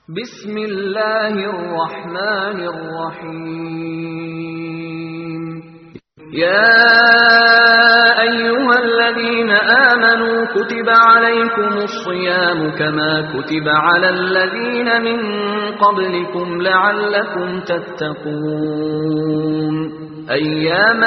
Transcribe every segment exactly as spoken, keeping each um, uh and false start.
بسم الله الرحمن الرحيم يا أيها الذين آمنوا كتب عليكم الصيام كما كتب على الذين من قبلكم لعلكم تتقون أياما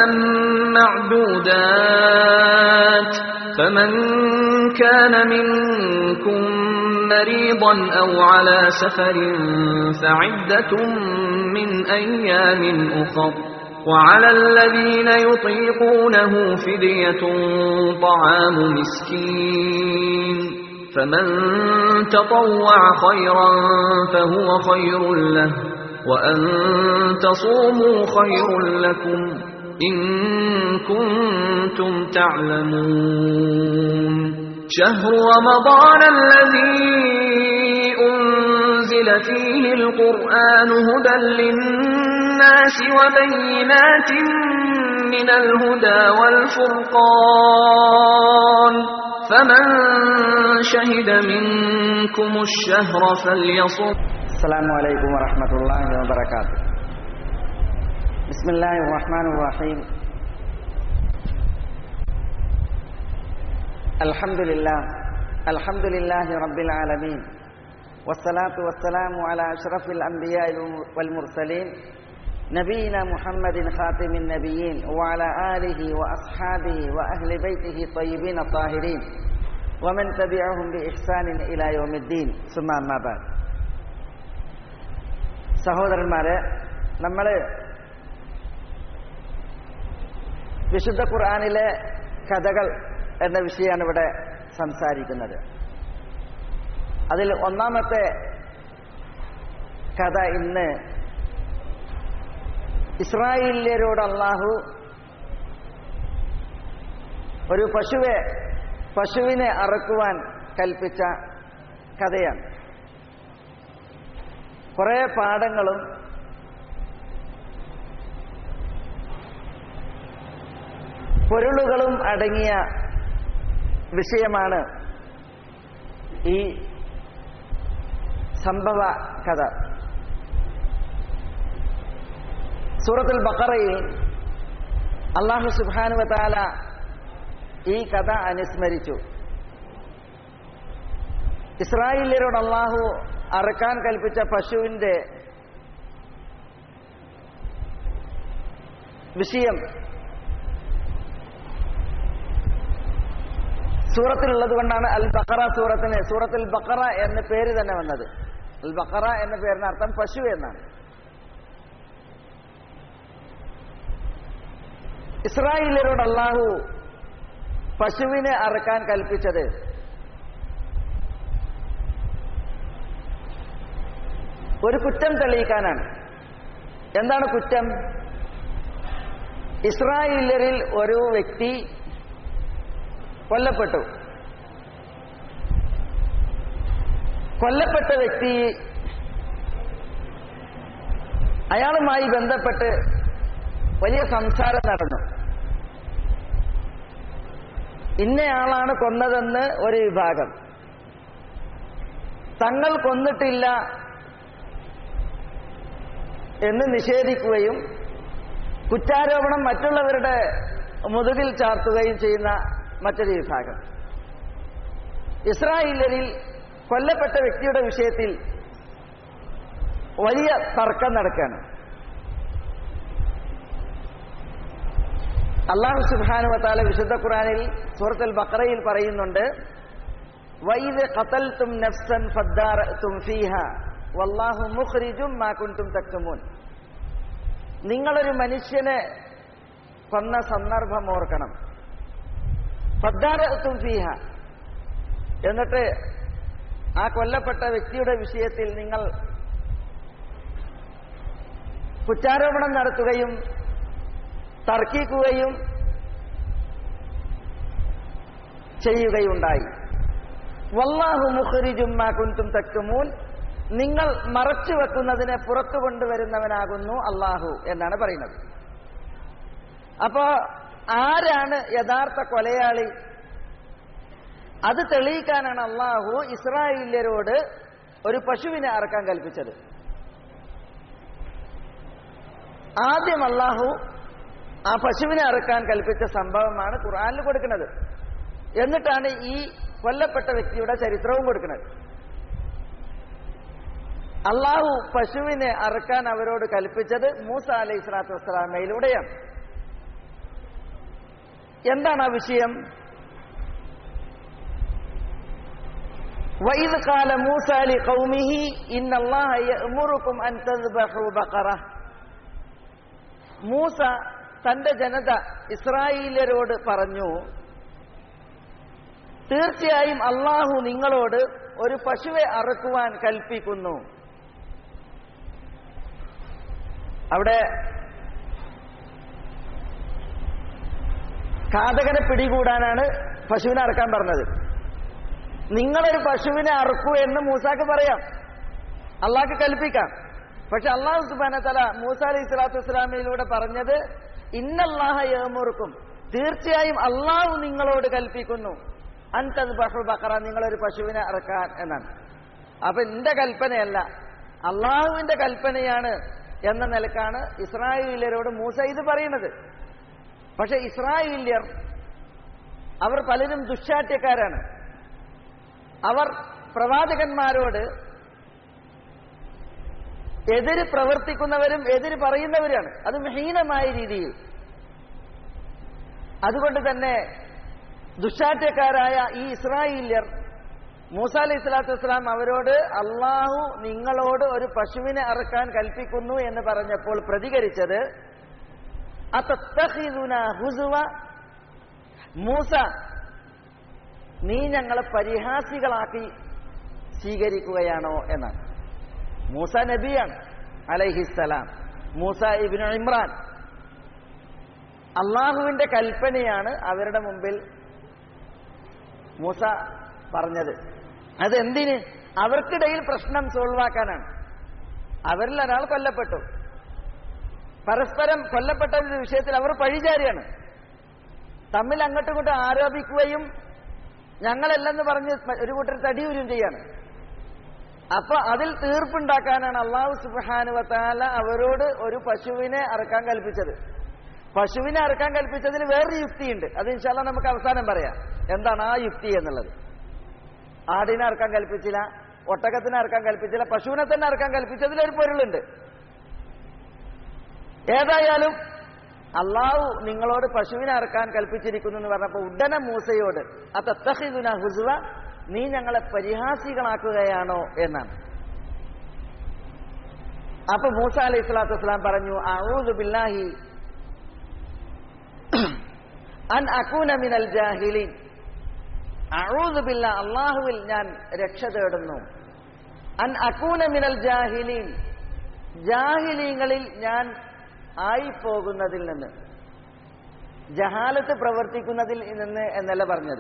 معدودات فمن كان منكم مريضا أو على سفر فعدة من أيام أخر وعلى الذين يطيقونه فدية طعام مسكين فمن تطوع خيرا فهو خير له وأن تصوموا خير لكم إن كنتم تعلمون شهر رمضان الذي أنزل فيه القرآن هدى للناس وبينات من الهدى والفرقان فمن شهد منكم الشهر فليصم. السلام عليكم ورحمة الله وبركاته. بسم الله الرحمن الرحيم. الحمد لله الحمد لله رب العالمين والصلاة والسلام على أشرف الأنبياء والمرسلين نبينا محمد خاتم النبيين وعلى آله وأصحابه وأهل بيته الطيبين الطاهرين ومن تبعهم بإحسان إلى يوم الدين ثم أما بعد. സഹോദരന്മാരെ, നമ്മൾ വിശുദ്ധ ഖുർആനിലെ കഥകൾ എന്ന വിഷയമാണ് ഇവിടെ സംസാരിക്കുന്നത്. അതിൽ ഒന്നാമത്തെ കഥ ഇന്ന് ഇസ്രായേല്യരോട് അല്ലാഹു ഒരു പശുവെ പശുവിനെ അറക്കുവാൻ കൽപ്പിച്ച കഥയാണ്. കുറേ പാഠങ്ങളും പൊരുളുകളും അടങ്ങിയ വിഷയമാണ് ഈ സംഭവ കഥ. സൂറത്തുൽ ബഖറയിൽ അല്ലാഹു സുബ്ഹാനഹു വ തആല ഈ കഥ അനുസ്മരിച്ചു. ഇസ്രായേല്യരോട് അല്ലാഹു അറക്കാൻ കൽപ്പിച്ച പശുവിന്റെ വിഷയം സൂറത്തിലുള്ളത് കൊണ്ടാണ് അൽ ബഖറ സൂറത്തിന് സൂറത്തുൽ ബഖറ എന്ന പേര് തന്നെ വന്നത്. അൽ ബഖറ എന്ന പേരിന് അർത്ഥം പശു എന്നാണ്. ഇസ്രായേല്യരോട് അല്ലാഹു പശുവിനെ അറക്കാൻ കൽപ്പിച്ചത് ഒരു കുറ്റം തെളിയിക്കാനാണ്. എന്താണ് കുറ്റം? ഇസ്രായേല്യരിൽ ഒരു വ്യക്തി കൊല്ലപ്പെട്ടു. കൊല്ലപ്പെട്ട വ്യക്തി അയാളുമായി ബന്ധപ്പെട്ട് വലിയ സംസാരം നടന്നു. ഇന്നയാളാണ് കൊന്നതെന്ന് ഒരു വിഭാഗം, തങ്ങൾ കൊന്നിട്ടില്ല എന്ന് നിഷേധിക്കുകയും കുറ്റാരോപണം മറ്റുള്ളവരുടെ മുതുകിൽ ചാർത്തുകയും ചെയ്യുന്ന മറ്റൊരു വിഭാഗം. ഇസ്രായേല്യരിൽ കൊല്ലപ്പെട്ട വ്യക്തിയുടെ വിഷയത്തിൽ വലിയ തർക്കം നടക്കുകയാണ്. അല്ലാഹു സുബ്ഹാനഹു വ തആല വിശുദ്ധ ഖുർആനിൽ സൂറത്തുൽ ബഖറയിൽ പറയുന്നുണ്ട്, വൈദ ഖതൽതും നഫ്സൻ ഫദ്ദാറതും ഫീഹാ വല്ലാഹു മുഖ്രിജും മാ കുൻതും തക്തുമൂൻ. നിങ്ങളൊരു മനുഷ്യനെ കൊന്ന സന്ദർഭം ഓർക്കണം. ഫദ്ദാറതും ഫീഹാ, എന്നിട്ട് ആ കൊല്ലപ്പെട്ട വ്യക്തിയുടെ വിഷയത്തിൽ നിങ്ങൾ കുറ്റാരോപണം നടത്തുകയും തർക്കിക്കുകയും ചെയ്യുകയുണ്ടായി. വല്ലാഹു മുഖ്രിജും മാ കുൻതും തക്തുമൂൻ, നിങ്ങൾ മറച്ചു വെക്കുന്നതിനെ പുറത്തു കൊണ്ടുവരുന്നവനാകുന്നു അല്ലാഹു എന്നാണ് പറയുന്നത്. അപ്പോ ആരാണ് യഥാർത്ഥ കൊലയാളി? അത് തെളിയിക്കാനാണ് അള്ളാഹു ഇസ്രായേല്യരോട് ഒരു പശുവിനെ അറക്കാൻ കൽപ്പിച്ചത്. ആദ്യം അല്ലാഹു ആ പശുവിനെ അറക്കാൻ കൽപ്പിച്ച സംഭവമാണ് ഖുർആനിൽ കൊടുക്കുന്നത്. എന്നിട്ടാണ് ഈ കൊല്ലപ്പെട്ട വ്യക്തിയുടെ ചരിത്രവും കൊടുക്കുന്നത്. അല്ലാഹു പശുവിനെ അറക്കാൻ അവരോട് കൽപ്പിച്ചത് മൂസ അലൈഹി സ്വലാത്തു വസ്സലാമയിലൂടെയാണ്. എന്താണ് ആ വിഷയം? വഇദ് ഖാല മൂസ ലിഖൗമിഹി ഇന്നല്ലാഹ യഅ്മുറുകും അൻ തദ്ബഹു ബഖറ. മൂസ തന്റെ ജനത ഇസ്രായേല്യരോട് പറഞ്ഞു, തീർച്ചയായും അല്ലാഹു നിങ്ങളോട് ഒരു പശുവെ അറുക്കുവാൻ കൽപ്പിക്കുന്നു. അവിടെ ഘാതകനെ പിടികൂടാനാണ് പശുവിനെ അറുക്കാൻ പറഞ്ഞത്. നിങ്ങളൊരു പശുവിനെ അറുക്കൂ എന്ന് മൂസാക്ക് പറയാം, അള്ളാഹ്ക്ക് കൽപ്പിക്കാം. പക്ഷെ അള്ളാഹു സുബ്ഹാനഹു വ തആല മൂസ അലൈഹി സ്വലാത്തു വസ്സലാമയിലൂടെ പറഞ്ഞത് ഇന്നല്ലാഹ യഅ്മുറുക്കും, തീർച്ചയായും അള്ളാഹു നിങ്ങളോട് കൽപ്പിക്കുന്നു അൻ തദ്ബഹു ബഖറ, നിങ്ങളൊരു പശുവിനെ അറുക്കാൻ എന്നാണ്. അപ്പൊ എന്റെ കൽപ്പനയല്ല, അള്ളാഹുവിന്റെ കൽപ്പനയാണ് എന്ന നിലക്കാണ് ഇസ്രായേല്യരോട് മൂസ ഇത് പറയുന്നത്. പക്ഷെ ഇസ്രായേല്യർ അവർ പലരും ദുശ്ശാഠ്യക്കാരാണ്. അവർ പ്രവാചകന്മാരോട് എതിര് പ്രവർത്തിക്കുന്നവരും എതിര് പറയുന്നവരാണ്, അതും ഹീനമായ രീതിയിൽ. അതുകൊണ്ട് തന്നെ ദുശ്ശാഠ്യക്കാരായ ഈ ഇസ്രായേല്യർ മൂസ അലൈഹി സ്വലാത്തു വസ്സലാം അവരോട് അള്ളാഹു നിങ്ങളോട് ഒരു പശുവിനെ അറുക്കാൻ കൽപ്പിക്കുന്നു എന്ന് പറഞ്ഞപ്പോൾ പ്രതികരിച്ചത് അതത്തഖിദുനാ ഹുസുവ, മൂസ നീ ഞങ്ങളെ പരിഹാസികളാക്കി സ്വീകരിക്കുകയാണോ എന്നാണ്. മൂസ നബിയാണ് അലൈഹിസ്സലാം, മൂസ ഇബ്നു ഇമ്രാൻ. അള്ളാഹുവിന്റെ കൽപ്പനയാണ് അവരുടെ മുമ്പിൽ മൂസ പറഞ്ഞത്. അതെന്തിന്? അവർക്കിടയിൽ പ്രശ്നം സോൾവ് ആക്കാനാണ്. അവരിൽ ഒരാൾ കൊല്ലപ്പെട്ടു, പരസ്പരം കൊല്ലപ്പെട്ട ഒരു വിഷയത്തിൽ അവർ പഴിചാരിയാണ്. തമ്മിൽ അങ്ങോട്ടും ഇങ്ങോട്ടും ആരോപിക്കുകയും ഞങ്ങളല്ലെന്ന് പറഞ്ഞ് ഒരു കൂട്ടർ തടിയൂരും ചെയ്യാണ്. അപ്പൊ അതിൽ തീർപ്പുണ്ടാക്കാനാണ് അല്ലാഹു സുബ്ഹാനഹു വ തആല അവരോട് ഒരു പശുവിനെ അറുക്കാൻ കൽപ്പിച്ചത്. പശുവിനെ അറുക്കാൻ കൽപ്പിച്ചതിൽ വേറൊരു യുക്തിയുണ്ട്, അത് ഇൻഷാ അല്ലാഹ് നമുക്ക് അവസാനം പറയാം എന്താണ് ആ യുക്തി എന്നുള്ളത്. ആടിനെ അറുക്കാൻ കൽപ്പിച്ചില്ല, ഒട്ടകത്തിനെ അറുക്കാൻ കൽപ്പിച്ചില്ല, പശുവിനെ തന്നെ അറുക്കാൻ കൽപ്പിച്ചതിൽ ഒരു പൊരുളുണ്ട്. ഏതായാലും അള്ളാഹു നിങ്ങളോട് പശുവിനെ അറുക്കാൻ കൽപ്പിച്ചിരിക്കുന്നു എന്ന് പറഞ്ഞപ്പോൾ ഉടനെ മൂസയോട് അതത്തഖിദുനാ ഹുസുവ, നീ ഞങ്ങളെ പരിഹാസികളാക്കുകയാണോ എന്നാണ്. അപ്പൊ മൂസ അലൈഹി സ്വലാത്തു വസ്സലാം പറഞ്ഞു അഊദു ബില്ലാഹി അൻ അകൂന മിനൽ ജാഹിലീൻ. അഊദു ബില്ലാ, അല്ലാഹുവിൽ ഞാൻ രക്ഷ തേടുന്നു. അൻ അകൂന മിനൽ ജാഹിലീൻ, ജാഹിലീങ്ങളിൽ ഞാൻ ആയിപ്പോകുന്നതിൽ നിന്ന്, ജഹാലത്ത് പ്രവർത്തിക്കുന്നതിൽ നിന്ന് എന്നല്ല പറഞ്ഞത്.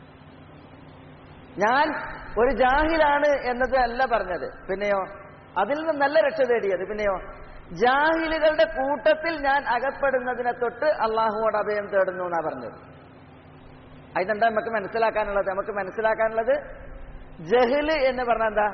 ഞാൻ ഒരു ജാഹിലാണ് എന്നത് അല്ല പറഞ്ഞത്. പിന്നെയോ അതിൽ നിന്നല്ല രക്ഷ തേടിയത്. പിന്നെയോ ജാഹിലുകളുടെ കൂട്ടത്തിൽ ഞാൻ അകപ്പെടുന്നതിനെ തൊട്ട് അള്ളാഹുവോട് അഭയം തേടുന്നു എന്നാ പറഞ്ഞത്. അതിനെന്താ നമുക്ക് മനസ്സിലാക്കാനുള്ളത്? നമുക്ക് മനസ്സിലാക്കാനുള്ളത് ജഹല് എന്ന് പറഞ്ഞാൽ എന്താ?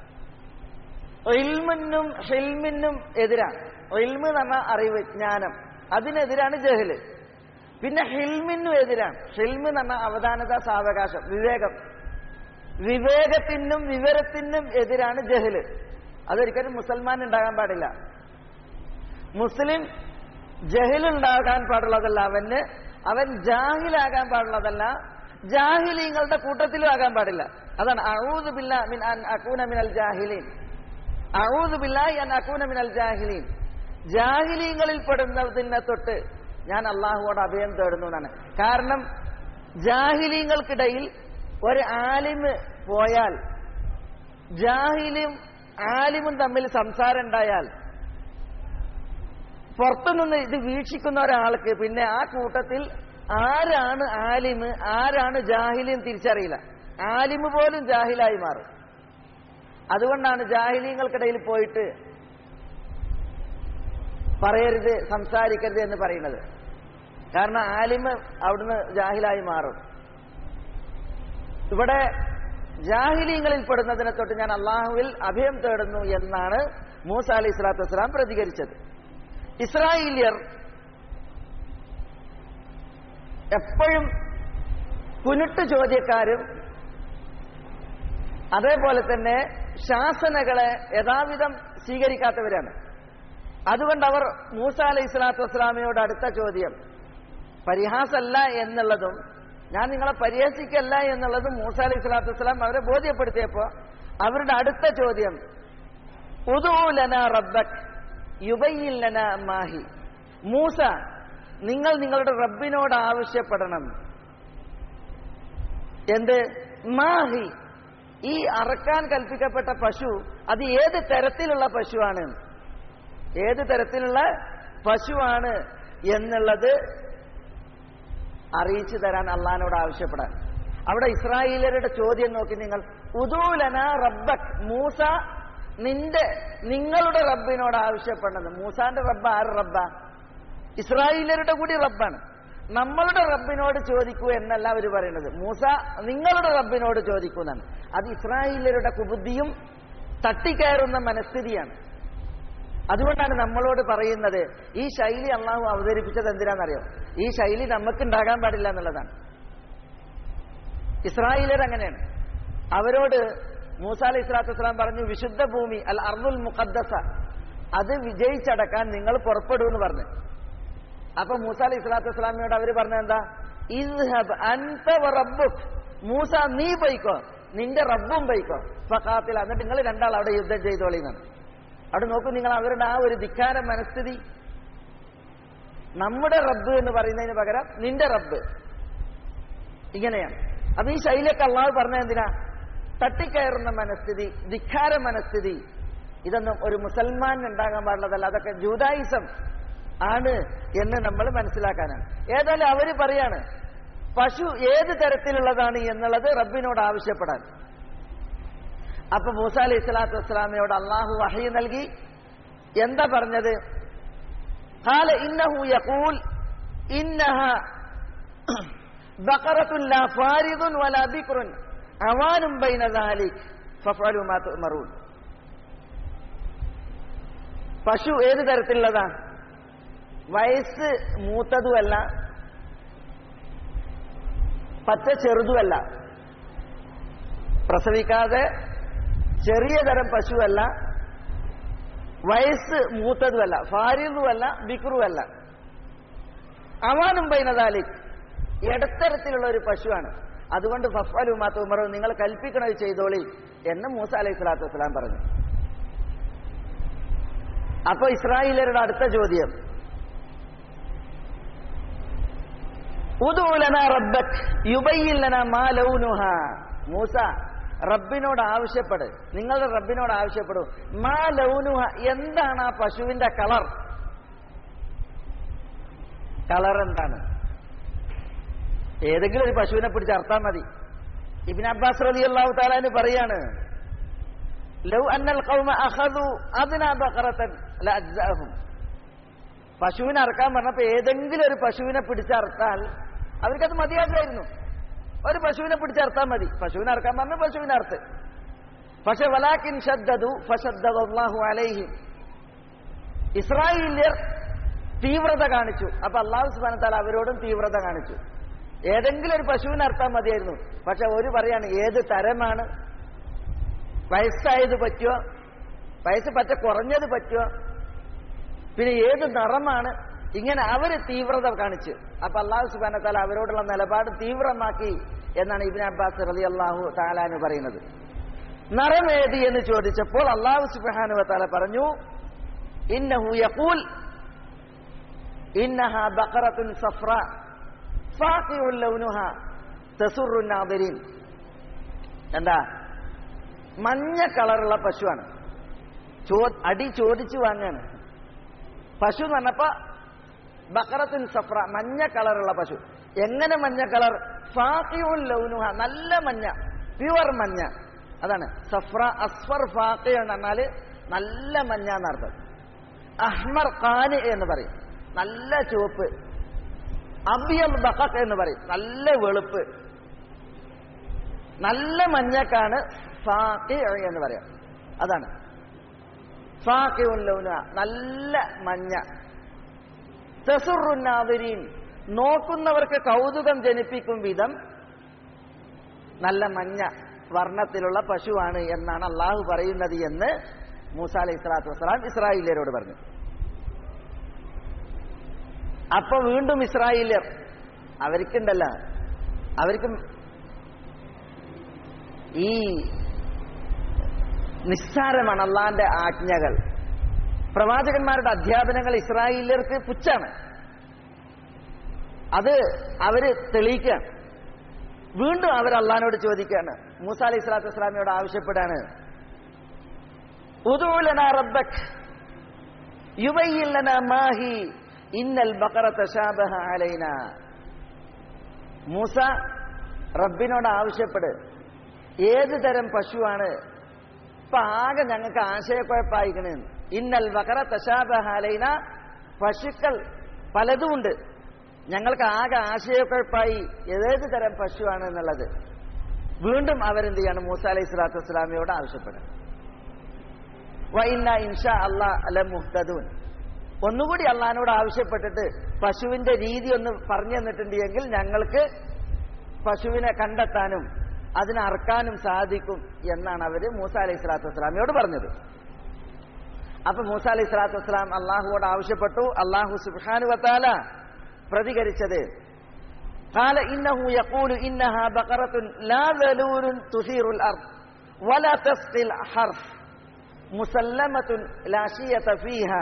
ഇൽമിനും ഹിൽമിനും എതിരാണ്. ഇൽമ് എന്ന് പറഞ്ഞാൽ അറിവ്, ജ്ഞാനം, അതിനെതിരാണ് ജഹല്. പിന്നെ ഹിൽമിനും എതിരാണ്. ഹിൽമ് എന്ന് പറഞ്ഞാൽ അവധാനത, സാവകാശം, വിവേകം. വിവേകത്തിനും വിവരത്തിനും എതിരാണ് ജഹല്. അതൊരിക്കലും മുസൽമാൻ ഉണ്ടാകാൻ പാടില്ല. മുസ്ലിം ജഹലുണ്ടാകാൻ പാടുള്ളതല്ല, അവന് അവൻ ജാഹിലാകാൻ പാടുള്ളതല്ല, ജാഹിലീങ്ങളുടെ കൂട്ടത്തിലും ആകാൻ പാടില്ല. അതാണ് അഊദു ബില്ലാഹി മിൻ അൻ അകൂന മിനൽ ജാഹിലീൻ. അഊദു ബില്ലാഹി അൻ അകൂന മിനൽ ജാഹിലീൻ, ജാഹിലീങ്ങളിൽ പെടുന്നതിനെ തൊട്ട് ഞാൻ അള്ളാഹുവോട് അഭയം തേടുന്നു എന്നാണ്. കാരണം ജാഹിലീങ്ങൾക്കിടയിൽ ഒരു ആലിമ് പോയാൽ, ജാഹിലും ആലിമും തമ്മിൽ സംസാരം ഉണ്ടായാൽ, പുറത്തുനിന്ന് ഇത് വീക്ഷിക്കുന്ന ഒരാൾക്ക് പിന്നെ ആ കൂട്ടത്തിൽ ആരാണ് ആലിമ് ആരാണ് ജാഹിലും തിരിച്ചറിയില്ല. ആലിമ് പോലും ജാഹിലായി മാറും. അതുകൊണ്ടാണ് ജാഹിലീങ്ങൾക്കിടയിൽ പോയിട്ട് പറയരുത്, സംസാരിക്കരുത് എന്ന് പറയുന്നത്. കാരണം ആലിമ് അവിടുന്ന് ജാഹിലായി മാറും. ഇവിടെ ജാഹിലീങ്ങളിൽ പെടുന്നതിനെ തൊട്ട് ഞാൻ അള്ളാഹുവിൽ അഭയം തേടുന്നു എന്നാണ് മൂസ അലൈഹി സ്വലാത്തു വസ്സലാം പ്രതികരിച്ചത്. ഇസ്രായേലിയർ എപ്പോഴും കുനുട്ട് ചോദ്യക്കാരും അതേപോലെ തന്നെ ശാസനകളെ യഥാവിധം സ്വീകരിക്കാത്തവരാണ്. അതുകൊണ്ട് അവർ മൂസ അലൈഹി സ്വലാത്തു വസ്സലാമയോട് അടുത്ത ചോദ്യം പരിഹാസമല്ല എന്നുള്ളതും ഞാൻ നിങ്ങളെ പരിഹസിക്കല്ല എന്നുള്ളതും മൂസ അലൈഹി സ്വലാത്തു വസ്സലാം അവരെ ബോധ്യപ്പെടുത്തിയപ്പോ അവരുടെ അടുത്ത ചോദ്യം ഉദൂ ലനാ റബ്ബക് യുബയ്യിൻ ലനാ മാഹി, മൂസ നിങ്ങൾ നിങ്ങളുടെ റബ്ബിനോട് ആവശ്യപ്പെടണം. എന്ത്? മാഹി, ഈ അറക്കാൻ കൽപ്പിക്കപ്പെട്ട പശു അത് ഏത് തരത്തിലുള്ള പശുവാണ്, ഏത് തരത്തിലുള്ള പശുവാണ് എന്നുള്ളത് അറിയിച്ചു തരാൻ അള്ളാഹിനോട് ആവശ്യപ്പെടാൻ. അവിടെ ഇസ്രായേലരുടെ ചോദ്യം നോക്കി നിങ്ങൾ, ഉദൂ ലനാ റബ്ബക്, മൂസ നിന്റെ നിങ്ങളുടെ റബ്ബിനോട് ആവശ്യപ്പെടണം. മൂസാന്റെ റബ്ബ് ആര് റബ്ബ? ഇസ്രായേലരുടെ കൂടി റബ്ബാണ്. നമ്മളുടെ റബ്ബിനോട് ചോദിക്കൂ എന്നല്ല അവർ പറയുന്നത്, മൂസ നിങ്ങളുടെ റബ്ബിനോട് ചോദിക്കൂ എന്നാണ്. അത് ഇസ്രായേലരുടെ കുബുദ്ധിയും തട്ടിക്കയറുന്ന മനസ്ഥിതിയാണ്. അതുകൊണ്ടാണ് നമ്മളോട് പറയുന്നത് ഈ ശൈലി അള്ളാഹു അവതരിപ്പിച്ചത് എന്തിനാണെന്നറിയോ? ഈ ശൈലി നമുക്ക് ഉണ്ടാകാൻ പാടില്ല എന്നുള്ളതാണ്. ഇസ്രായേലർ അങ്ങനെയാണ്. അവരോട് മൂസ അലൈഹി സ്വലാത്തു വസ്സലാം പറഞ്ഞു, വിശുദ്ധ ഭൂമി അൽ അർദുൽ മുഖദ്ദസ അത് വിജയിച്ചടക്കാൻ നിങ്ങൾ പുറപ്പെടൂ എന്ന് പറഞ്ഞു. അപ്പൊ മൂസ അലൈഹി സ്വലാത്തു വസ്സലാമിനോട് അവർ പറഞ്ഞത് എന്താ? ഇദ്ഹബ് അൻത വ റബ്ബുക്, മൂസ നീ പോയിക്കോ, നിന്റെ റബ്ബും പോയിക്കോ, ഫഖാതിൽ, എന്നിട്ട് നിങ്ങൾ രണ്ടാൾ അവിടെ യുദ്ധം ചെയ്തോളിന്നാണ്. അവിടെ നോക്കൂ നിങ്ങൾ അവരുടെ ആ ഒരു ധിക്കാര മനസ്ഥിതി. നമ്മുടെ റബ്ബ് എന്ന് പറയുന്നതിന് പകരം നിന്റെ റബ്ബ്, ഇങ്ങനെയാണ്. അപ്പൊ ഈ ശൈലിയൊക്കെ അള്ളാഹു പറഞ്ഞത് എന്തിനാ? തട്ടിക്കയറുന്ന മനസ്ഥിതി, ധിക്കാര മനസ്ഥിതി. ഇതൊന്നും ഒരു മുസൽമാൻ ഉണ്ടാകാൻ പാടുള്ളതല്ല, അതൊക്കെ ജൂദായിസം ആണ് എന്ന് നമ്മൾ മനസ്സിലാക്കാനാണ്. ഏതായാലും അവര് പറയാണ് പശു ഏത് തരത്തിലുള്ളതാണ് എന്നുള്ളത് റബ്ബിനോട് ആവശ്യപ്പെടാൻ. അപ്പൊ മൂസ അലൈഹി സ്വലാത്തു വസ്സലാമയോട് അള്ളാഹു വഹി നൽകി. എന്താ പറഞ്ഞത്? ഖാല ഇന്നഹു യഖൂൽ ഇന്നഹ ബഖറത്തുൻ ലാ ഫാരിദുൻ വലാ ബിക്റുൻ അവാനും ബൈന ദാലിക് ഫഫഅലു മാ തുഅമറൂൻ. പശു ഏത് തരത്തിലുള്ളതാ? വയസ്സ് മൂത്തതുമല്ല, പച്ച ചെറുതുമല്ല, പ്രസവിക്കാതെ ചെറിയ തരം പശുവല്ല, വയസ്സ് മൂത്തതുമല്ല, ഫാരിദുമല്ല, ബിക്റുമല്ല, അവാനും ബൈന ദാലിക് ഇടത്തരത്തിലുള്ള ഒരു പശുവാണ്. അതുകൊണ്ട് ഫഫ്അലു മാ തുഅമറൂൻ, നിങ്ങൾ കൽപ്പിക്കണത് ചെയ്തോളി എന്ന് മൂസ അലൈഹി സ്വലാത്തു വസ്സലാം പറഞ്ഞു. അപ്പൊ ഇസ്രായേലരുടെ അടുത്ത ചോദ്യം ഉദൂ ലനാ റബ്ബക് യുബയ്യിൻ ലനാ മാ ലൗനുഹാ, മൂസ റബ്ബിനോട് ആവശ്യപ്പെട്, നിങ്ങളുടെ റബ്ബിനോട് ആവശ്യപ്പെടൂ. മാ ലൗനുഹ, എന്താണ് ആ പശുവിന്റെ കളർ? കളർ എന്താണ്? ഏതെങ്കിലും ഒരു പശുവിനെ പിടിച്ച് അർത്താൽ മതി. ഇബ്നു അബ്ബാസ് റളിയല്ലാഹു തആല അൻഹു പറയാണ്, ലൗ അന്നൽ ഖൗമ അഖദു അദ്നാ ബഖറതൻ ലഅജ്സഅഹും. പശുവിനെ അറക്കാൻ പറഞ്ഞപ്പോ ഏതെങ്കിലും ഒരു പശുവിനെ പിടിച്ചർത്താൽ അവർക്കത് മതിയാകായിരുന്നു. ഒരു പശുവിനെ പിടിച്ചർത്താൽ മതി. പശുവിനെ അറക്കാൻ പറഞ്ഞ പശുവിനെ അർത്ത്. പക്ഷെ വലാകിൻ ശദ്ദദു ഫശദ്ദദല്ലാഹു അലൈഹിം, ഇസ്രായേല്യർ തീവ്രത കാണിച്ചു. അപ്പൊ അല്ലാഹു സുബ്ഹാനഹു വ തആല അവരോടും തീവ്രത കാണിച്ചു. ഏതെങ്കിലും ഒരു പശുവിനെ അർത്താൻ മതിയായിരുന്നു. പക്ഷെ ഒരു പറയാണ് ഏത് തരമാണ്, വയസ്സായത് പറ്റുമോ, വയസ്സ് പറ്റ കുറഞ്ഞത് പറ്റുമോ, പിന്നെ ഏത് നിറമാണ്, ഇങ്ങനെ അവര് തീവ്രത കാണിച്ചു. അപ്പൊ അല്ലാഹു സുബ്ഹാനഹു വ തആല അവരോടുള്ള നിലപാട് തീവ്രമാക്കി എന്നാണ് ഇബ്നു അബ്ബാസ് റളിയല്ലാഹു തആല അൻഹു പറയുന്നത്. നിറമേത് എന്ന് ചോദിച്ചപ്പോൾ അല്ലാഹു സുബ്ഹാനഹു വ തആല പറഞ്ഞു, ഇന്നഹു യഖൂൽ ഇന്നഹാ ബഖറത്തുൻ സഫ്രാ ഫാഖിഉൽ ലൗനുഹാ തസുറു നാദിരീൻ. എന്താ? മഞ്ഞ കളറുള്ള പശുവാണ്. ചോ അടി ചോദിച്ചു വാങ്ങാണ്. പശു എന്ന് പറഞ്ഞപ്പോ ബഖറത്തുൻ സഫ്ര, മഞ്ഞ കളറുള്ള പശു. എങ്ങനെ മഞ്ഞ കളർ? ഫാഖിഉൽ ലൗനുഹ, നല്ല മഞ്ഞ, പ്യുവർ മഞ്ഞ. അതാണ് സഫ്ര. അസ്ഫർ ഫാഖി എന്ന് പറഞ്ഞാല് നല്ല മഞ്ഞ എന്നർത്ഥം. അഹ്മർ ഖാനി എന്ന് പറയും, നല്ല ചുവപ്പ്. അബ്യൽ ബഖഖ് എന്ന് പറയും, നല്ല വെളുപ്പ്. നല്ല മഞ്ഞക്കാണ് ഫാഖി എന്ന് പറയാം. അതാണ് ഫാഖിഉൻ ലൗന, നല്ല മഞ്ഞ. തസുറുൻ നാദിരീൻ, നോക്കുന്നവർക്ക് കൗതുകം ജനിപ്പിക്കും വിധം നല്ല മഞ്ഞ വർണ്ണത്തിലുള്ള പശുവാണ് എന്നാണ് അള്ളാഹു പറയുന്നത് എന്ന് മൂസ അലൈഹി സ്വലാത്തു വസ്സലാം ഇസ്രായേല്യരോട് പറഞ്ഞു. അപ്പൊ വീണ്ടും ഇസ്രായേല്യർ അവർക്കുണ്ടല്ല, അവർക്ക് ഈ നിസ്സാരമാണ് അള്ളാന്റെ ആജ്ഞകൾ, പ്രവാചകന്മാരുടെ അധ്യാപനങ്ങൾ ഇസ്രായേല്യർക്ക് പുച്ഛാണ്. അത് അവര് തെളിയിക്കുകയാണ്. വീണ്ടും അവർ അള്ളാഹിനോട് ചോദിക്കുകയാണ്, മൂസ അലൈഹി സ്വലാത്തു വസ്സലാമിനോട് ആവശ്യപ്പെടാണ്, ഉദഉ ലനാ റബ്ബക് യുബയ്യിൻ ലനാ മാഹി ഇന്നൽ ബഖറ തശാബഹ അലൈനാ. മൂസ റബ്ബിനോട് ആവശ്യപ്പെട്, ഏത് തരം പശുവാണ് ഇപ്പൊ ആകെ ഞങ്ങൾക്ക് ആശയക്കുഴപ്പായിക്കണ്. ഇന്നൽ ബഖറ തശാബഹ അലൈനാ, പശുക്കൾ പലതുമുണ്ട്, ഞങ്ങൾക്ക് ആകെ ആശയക്കുഴപ്പായി ഏത് തരം പശുവാണ് എന്നുള്ളത്. വീണ്ടും അവരെന്ത് ചെയ്യാണ്, മൂസ അലൈഹി സ്വലാത്തു വസ്സലാമിയോട് ആവശ്യപ്പെടുക. വഇന്നാ ഇൻഷാ അല്ലാഹ് ലമുഹ്തദൂൻ, ഒന്നുകൂടി അള്ളാഹിനോട് ആവശ്യപ്പെട്ടിട്ട് പശുവിന്റെ രീതി ഒന്ന് പറഞ്ഞു തന്നിട്ടുണ്ട് എങ്കിൽ ഞങ്ങൾക്ക് പശുവിനെ കണ്ടെത്താനും അതിനെ അറക്കാനും സാധിക്കും എന്നാണ് അവര് മൂസ അലൈഹി സ്വലാത്തു വസ്സലാമിയോട് പറഞ്ഞത്. അപ്പൊ മൂസ അലൈഹി സ്വലാത്തു വസ്സലാം അള്ളാഹുവോട് ആവശ്യപ്പെട്ടു. അള്ളാഹു സുബ്ഹാനഹു വ തആല പ്രതികരിച്ചത്, ഖാല ഇന്നഹു യഖൂലു ഇന്നഹാ ബഖറത്തുൻ ലാ ദലൂലുൻ തുസീറുൽ അർദ് വലാ തസ്ഖിൽ ഹർഫ് മുസല്ലമത്തുൻ ലാ ശിയത ഫീഹാ.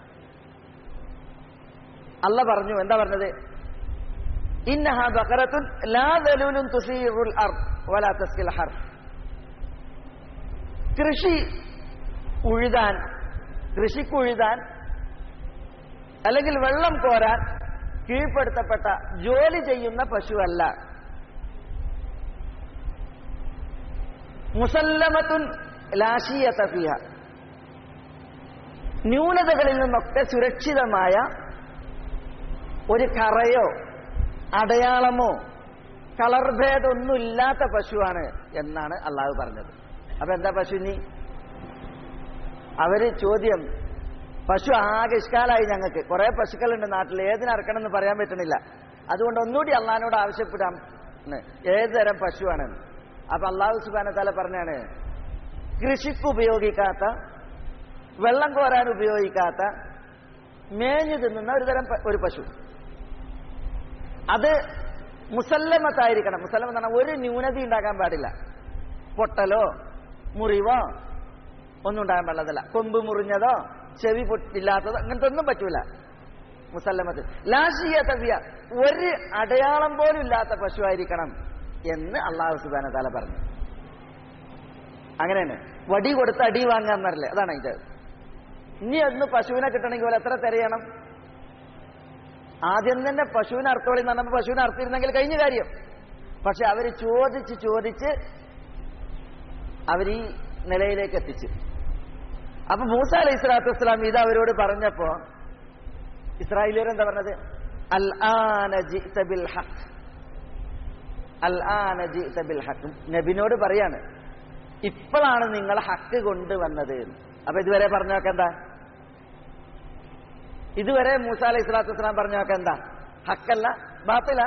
അല്ലാഹ് പറഞ്ഞു, എന്താ പറഞ്ഞത്? ഇന്നഹാ ബഖറത്തുൻ ലാ ദലൂലുൻ തുസീറുൽ അർദ് വലാ തസ്ഖിൽ ഹർഫ്. കൃഷി ഉഴുതാൻ, കൃഷിക്കുഴുതാൻ അല്ലെങ്കിൽ വെള്ളം കോരാൻ കീഴ്പ്പെടുത്തപ്പെട്ട ജോലി ചെയ്യുന്ന പശുവല്ല. മുസല്ലമത്തുൻ ലാ ശിയത ഫീഹ, ന്യൂനതകളിൽ നിന്നൊക്കെ സുരക്ഷിതമായ ഒരു കറയോ അടയാളമോ കളർ ഭേദമൊന്നും ഇല്ലാത്ത പശുവാണ് എന്നാണ് അള്ളാഹു പറഞ്ഞത്. അപ്പൊ എന്താ പശുവിനി? അവര് ചോദ്യം, പശു ആകെ ഇഷ്കാലായി, ഞങ്ങൾക്ക് കുറെ പശുക്കളുണ്ട് നാട്ടിൽ, ഏതിനറക്കണം എന്ന് പറയാൻ പറ്റണില്ല, അതുകൊണ്ട് ഒന്നുകൂടി അള്ളാഹിനോട് ആവശ്യപ്പെടാം ഏത് തരം പശുവാണെന്ന്. അപ്പൊ അള്ളാഹു സുബ്ഹാനഹു വ തആല പറഞ്ഞാണ്, കൃഷിക്ക് ഉപയോഗിക്കാത്ത, വെള്ളം കോരാൻ ഉപയോഗിക്കാത്ത, മേഞ്ഞു തിന്നുന്ന ഒരു തരം ഒരു പശു, അത് മുസല്ലമത്തായിരിക്കണം. മുസല്ലമ എന്ന് പറഞ്ഞാൽ ഒരു ന്യൂനത ഉണ്ടാകാൻ പാടില്ല, പൊട്ടലോ മുറിവോ ഒന്നും ഉണ്ടാകാൻ പാടില്ല, കൊമ്പ് മുറിഞ്ഞതോ ചെവി പൊട്ടില്ലാത്തതോ അങ്ങനത്തെ ഒന്നും പറ്റൂല. മുസല്ലമത്ത് ലാ ശിയത ഫീഹ, ഒരു അടയാളം പോലും ഇല്ലാത്ത പശുവായിരിക്കണം എന്ന് അല്ലാഹു സുബ്ഹാനഹു വ തആല പറഞ്ഞു. അങ്ങനെയാണ് വടി കൊടുത്ത് അടി വാങ്ങാൻ പറഞ്ഞില്ലേ, അതാണ് ഇത്. ഇനി അന്ന് പശുവിനെ കിട്ടണമെങ്കിൽ പോലെ എത്ര തിരയണം? ആദ്യം തന്നെ പശുവിനെ അർത്ഥോളി എന്ന് പറഞ്ഞപ്പോൾ പശുവിനെ അർത്ഥിരുന്നെങ്കിൽ കഴിഞ്ഞ കാര്യം. പക്ഷെ അവര് ചോദിച്ച് ചോദിച്ച് അവരീ നിലയിലേക്ക് എത്തിച്ചു. അപ്പൊ മൂസ അലൈഹി സ്വലാത്തു വസ്സലാം ഇത് അവരോട് പറഞ്ഞപ്പോ ഇസ്രായേലിയർ എന്താ പറഞ്ഞത്? അൽ ആന ജിഅത ബിൽ ഹഖ്, അൽ ആന ജിഅത ബിൽ ഹഖ്. നബിനോട് പറയാണ്, ഇപ്പോഴാണ് നിങ്ങൾ ഹക്ക് കൊണ്ടുവന്നത്. അപ്പൊ ഇതുവരെ പറഞ്ഞൊക്കെ എന്താ? ഇതുവരെ മൂസ അലൈഹി സ്വലാത്തു വസ്സലാം പറഞ്ഞൊക്കെ എന്താ? ഹക്കല്ല, ബാത്തില.